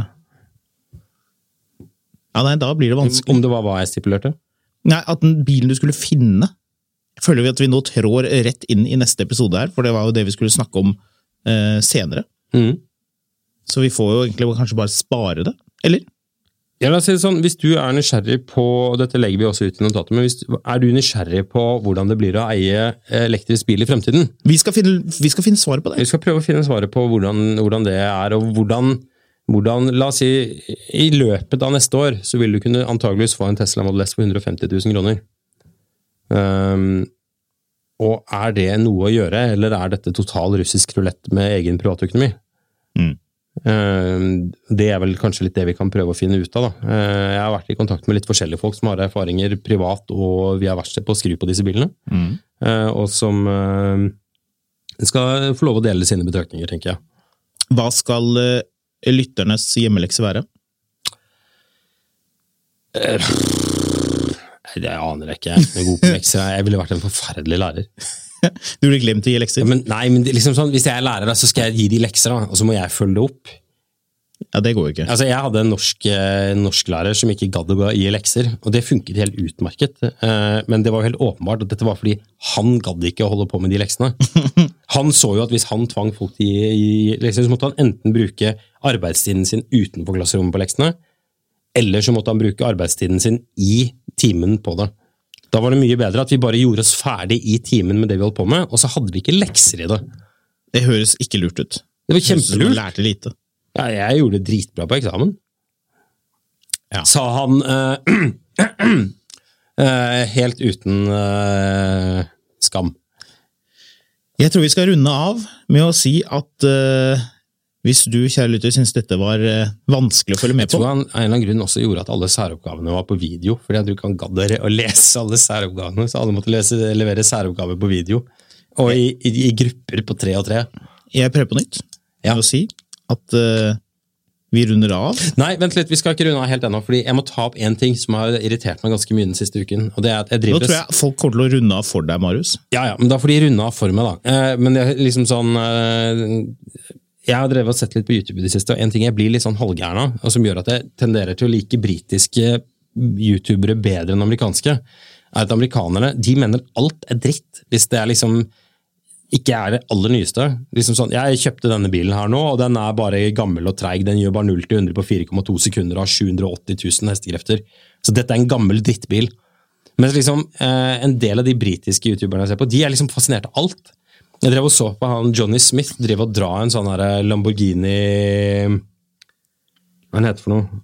S4: Ja, nei, da blir det vanskelig.
S5: Om det var hva jeg stipulerte?
S4: Nei, at den bilen du skulle finne, føler vi at vi nå trår rett inn i neste episode her, for det var jo det vi skulle snakke om eh, senere. Mm. Så vi får jo egentlig kanskje bare spare det, eller?
S5: Ja, la oss si det sånn, hvis du er nysgjerrig på, og dette legger vi også ut i notatet, men hvis, er du nysgjerrig på hvordan det blir å eie elektrisk bil i fremtiden?
S4: Vi skal finne, vi skal finne svaret på det.
S5: Vi skal prøve å finne svaret på hvordan, hvordan det er, og hvordan, hvordan, la oss si, i løpet av neste år, så vil du kunne antageligvis få en Tesla Model S for hundre og femti tusen kroner. Um, og er det noe å gjøre, eller er dette total russisk rulett med egen privatøkonomi? Mm. Det er vel kanskje litt det vi kan prøve å finne ut av da. Jeg har vært i kontakt med litt forskjellige folk som har erfaringer privat og via verksted på å skru på disse bilene, mm. og som skal få lov å dele sine betraktninger, tenker jeg.
S4: Hva skal lytternes hjemmelekse være?
S5: Det aner jeg ikke. Jeg er god på lekser. Jeg ville vært en forferdelig lærer.
S4: Du blir glemt å gi lekser.
S5: Ja, men, nei, men liksom sånn, hvis jeg er lærer, da, så skal jeg gi de lekser, da, og så må jeg følge det opp.
S4: Ja, det går jo ikke.
S5: Altså, jeg hadde en norsk, norsklærer som ikke gadd å gi lekser, og det funket helt utmerket. Men det var jo helt åpenbart at dette var fordi han gadd ikke å holde på med de leksene. Han så jo at hvis han tvang folk til å gi lekser, så måtte han enten bruke arbeidstiden sin utenfor klasserommet på leksene, eller så måtte han bruke arbeidstiden sin i timen på det. Da var det mye bedre at vi bare gjorde oss ferdig i timen med det vi holdt på med, og så hadde vi ikke lekser i det.
S4: Det høres ikke lurt ut.
S5: Det var kjempelurt.
S4: Du lærte lite.
S5: Ja, jeg gjorde det dritbra på eksamen. Ja. Sa han uh, uh, helt uten uh, skam.
S4: Jeg tror vi skal runde av med å si at uh, hvis du, kjære lytter, synes dette var uh, vanskelig å følge med på.
S5: Jeg tror han en eller annen grunn også gjorde at alle særoppgavene var på video, fordi jeg tror ikke han gadd å lese alle særoppgavene, så alle måtte lese, levere særoppgaver på video, og i, i, i grupper på tre og tre.
S4: Jeg prøver på nytt, jeg vil si at uh, vi runder av.
S5: Nei, vent litt, vi skal ikke runde av helt ennå, fordi jeg må ta opp en ting som har irritert meg ganske mye den siste uken, og det er at jeg driver...
S4: Nå tror jeg folk kommer til å runde av for deg, Marius.
S5: Ja, ja, men da får de runde av for meg da. Uh, men det er liksom sånn... Uh, Jeg har drevet og sett litt på YouTube i det siste, og en ting jeg blir litt sånn halvgærna, og som gjør at jeg tenderer til å like britiske youtubere bedre enn amerikanske, er at amerikanerne, de mener alt er dritt, hvis det er liksom ikke er det aller nyeste. Liksom sånn, jeg kjøpte denne bilen her nå, og den er bare gammel og treig, den gjør bare null til hundre på fire komma to sekunder og har sju hundre og åtti tusen hestekrefter. Så dette er en gammel drittbil. Mens liksom, eh, en del av de britiske youtuberne jeg ser på, de er liksom fascinert av alt. Jeg drev og så på han Johnny Smith, drev og dra en sånn her Lamborghini... Hva er det heter for noe?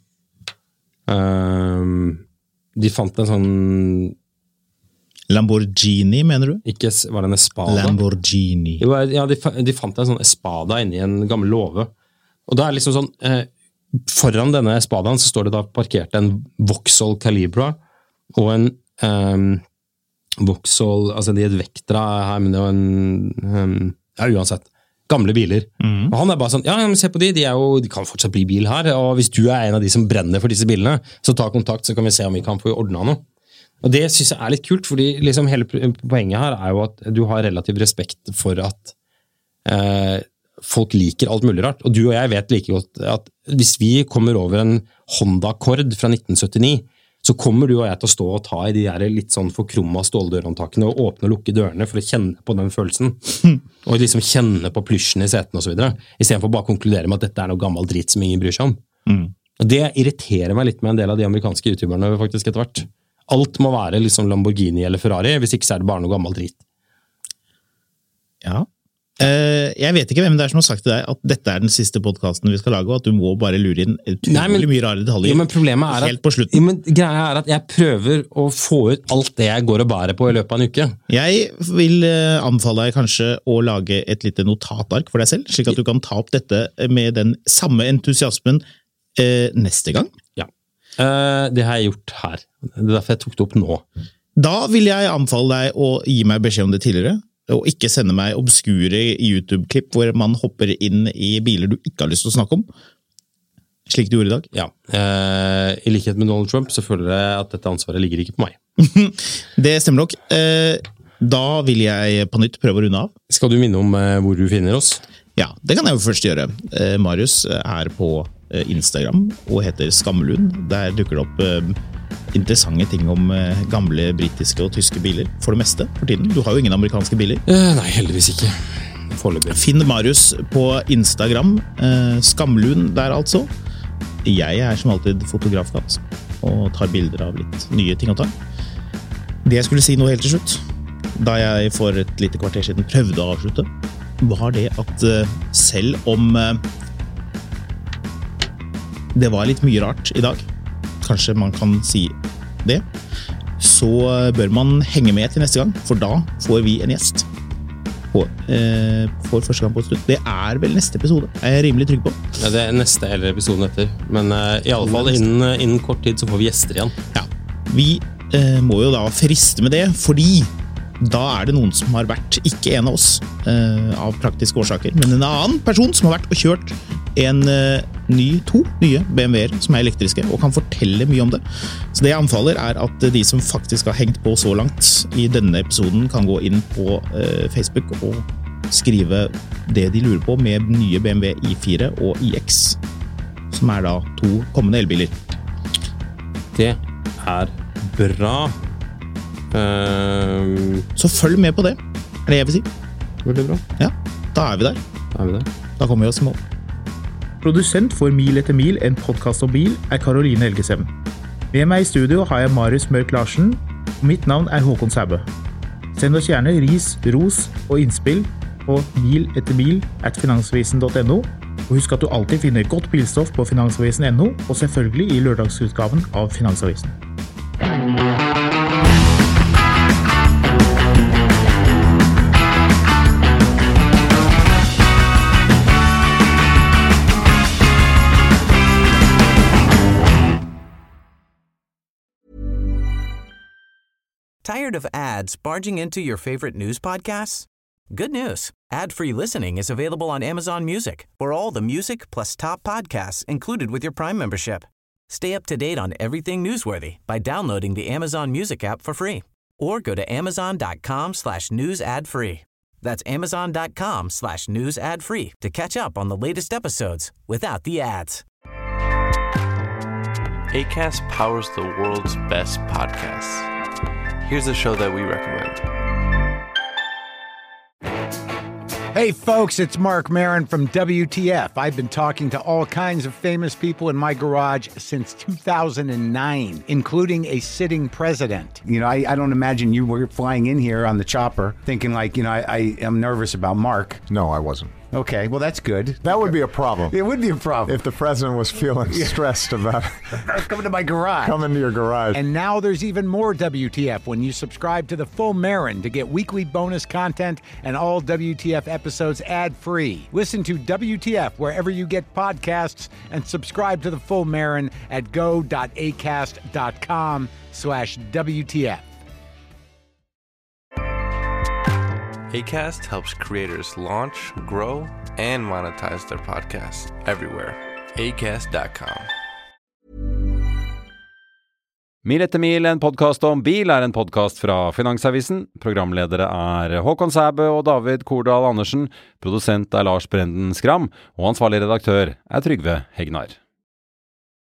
S5: Um, de fant en sånn...
S4: Lamborghini, mener du?
S5: Ikke, var det en Espada?
S4: Lamborghini.
S5: Ja, de, de fant en sånn Espada inni en gammel låve. Og da er liksom sånn... Eh, foran denne Espadaen så står det da parkert en Vauxhall Calibra og en... Um, Vauxhall, altså de er et Vectra her, men det var en um, ja, uansett, gamle biler. Mm. Og han er bare sånn, ja, men se på de, de, er jo, de kan fortsatt bli bil her, og hvis du er en av de som brenner for disse bilene, så ta kontakt, så kan vi se om vi kan få ordnet noe. Og det synes jeg er litt kult, fordi liksom hele poenget her er jo at du har relativ respekt for at eh, folk liker alt mulig rart. Og du og jeg vet like godt at hvis vi kommer over en Honda Accord fra nitten syttini, så kommer du og jeg til å stå og ta i de der litt sånn forkrumma ståldørhåndtakene og åpne og lukke dørene for å kjenne på den følelsen. Og liksom kjenne på plysjen i setene og så videre. I stedet for bare å konkludere med at dette er noe gammel dritt som ingen bryr seg om. Mm. Og det irriterer meg litt med en del av de amerikanske youtuberne faktisk etter hvert. Alt må være liksom Lamborghini eller Ferrari, hvis ikke så er det bare noe gammel dritt.
S4: Ja. Uh, jeg vet ikke hvem det er som har sagt til deg at dette er den siste podcasten vi skal lage, og at du må bare lure inn utrolig mye rare detaljer.
S5: Jo, men problemet er
S4: helt på slutten.
S5: Jo, men greia er at jeg prøver å få ut alt det jeg går og bærer på i løpet av en uke.
S4: Jeg vil uh, anbefale deg kanskje å lage et lite notatark for deg selv, slik at du kan ta opp dette med den samme entusiasmen uh, neste gang.
S5: Ja, uh, det har jeg gjort her. Det er derfor jeg tok det opp nå.
S4: Da vil jeg anbefale deg å gi meg beskjed om det tidligere, og ikke sende meg obskure YouTube-klipp hvor man hopper inn i biler du ikke har lyst til å snakke om, slik du gjorde i dag.
S5: Ja, eh, i likhet med Donald Trump så føler jeg at dette ansvaret ligger ikke på meg.
S4: Det stemmer nok. Eh, da vil jeg på nytt prøve å runde av.
S5: Skal du minne om eh, hvor du finner oss?
S4: Ja, det kan jeg jo først gjøre. Eh, Marius er på eh, Instagram og heter Skamlund. Der dukker det opp eh, interessante ting om eh, gamle britiske og tyske biler, for det meste, for tiden. Du har jo ingen amerikanske biler.
S5: Eh, nei, heldigvis ikke. Foreløpig.
S4: Finn Marius på Instagram, eh, Skamlund der altså. Jeg er som alltid fotografkatt, og tar bilder av litt nye ting å ta. Det jeg skulle si nå helt til slutt, da jeg for et lite kvarter siden prøvde å avslutte, var det at eh, selv om eh, det var litt mye rart i dag, kanskje man kan si det, så bør man henge med til neste gang, for da får vi en gjest. Og, eh, for første gang på et slutt. Det er vel neste episode, er jeg rimelig trygg på.
S5: Ja, det er neste eller episoden etter, men eh, i alle fall innen, innen kort tid så får vi gjester igjen.
S4: Ja, vi eh, må jo da friste med det, fordi da er det noen som har vært, ikke en av oss, eh, av praktiske årsaker, men en annen person som har vært og kjørt en uh, ny, to nye B M W-er som er elektriske, og kan fortelle mye om det. Så det jeg anbefaler er at de som faktisk har hengt på så langt i denne episoden kan gå inn på uh, Facebook og skrive det de lurer på med nye B M W i fire og i X, som er da to kommende elbiler.
S5: Det er bra. Uh...
S4: Så følg med på det, er det jeg vil si.
S5: Veldig bra.
S4: Ja, da er vi der.
S5: Da er vi der.
S4: Da kommer vi oss i mål. Produsent for Mil etter mil, en podcast om bil, er Karoline Helgesem. Med meg i studio har jeg Marius Mørk Larsen, og mitt navn er Håkon Sæbø. Send oss gjerne ris, ros og innspill på milettermil at finansavisen punktum no, og husk at du alltid finner godt bilstoff på finansavisen punktum no, og selvfølgelig i lørdagsutgaven av Finansavisen.
S6: Tired of ads barging into your favorite news podcasts? Good news. Ad-free listening is available on Amazon Music for all the music plus top podcasts included with your Prime membership. Stay up to date on everything newsworthy by downloading the Amazon Music app for free or go to amazon.com slash news ad free. That's amazon.com slash news ad free to catch up on the latest episodes without the ads.
S7: Acast powers the world's best podcasts. Here's a show that we recommend.
S8: Hey folks, it's Mark Maron from W T F. I've been talking to all kinds of famous people in my garage since two thousand nine, including a sitting president. You know, I, I don't imagine you were flying in here on the chopper thinking like, you know, I, I am nervous about Mark.
S9: No, I wasn't.
S8: Okay, well, that's good.
S9: That would be a problem.
S8: It would be a problem.
S9: If the president was feeling stressed about
S8: coming to my garage.
S9: Coming to your garage.
S8: And now there's even more W T F when you subscribe to the Full Marin to get weekly bonus content and all W T F episodes ad-free. Listen to W T F wherever you get podcasts and subscribe to the Full Marin at go.acast.com slash WTF.
S7: Acast helps creators launch, grow, and monetize their podcasts everywhere. acast dot com.
S10: Mil etter mil, en podcast om bil, er en podcast fra Finansavisen. Programledere er Håkon Sæbø og David Kordal Andersen. Produsent er Lars Brenden Skram, og ansvarlig redaktør er Trygve Hegnar.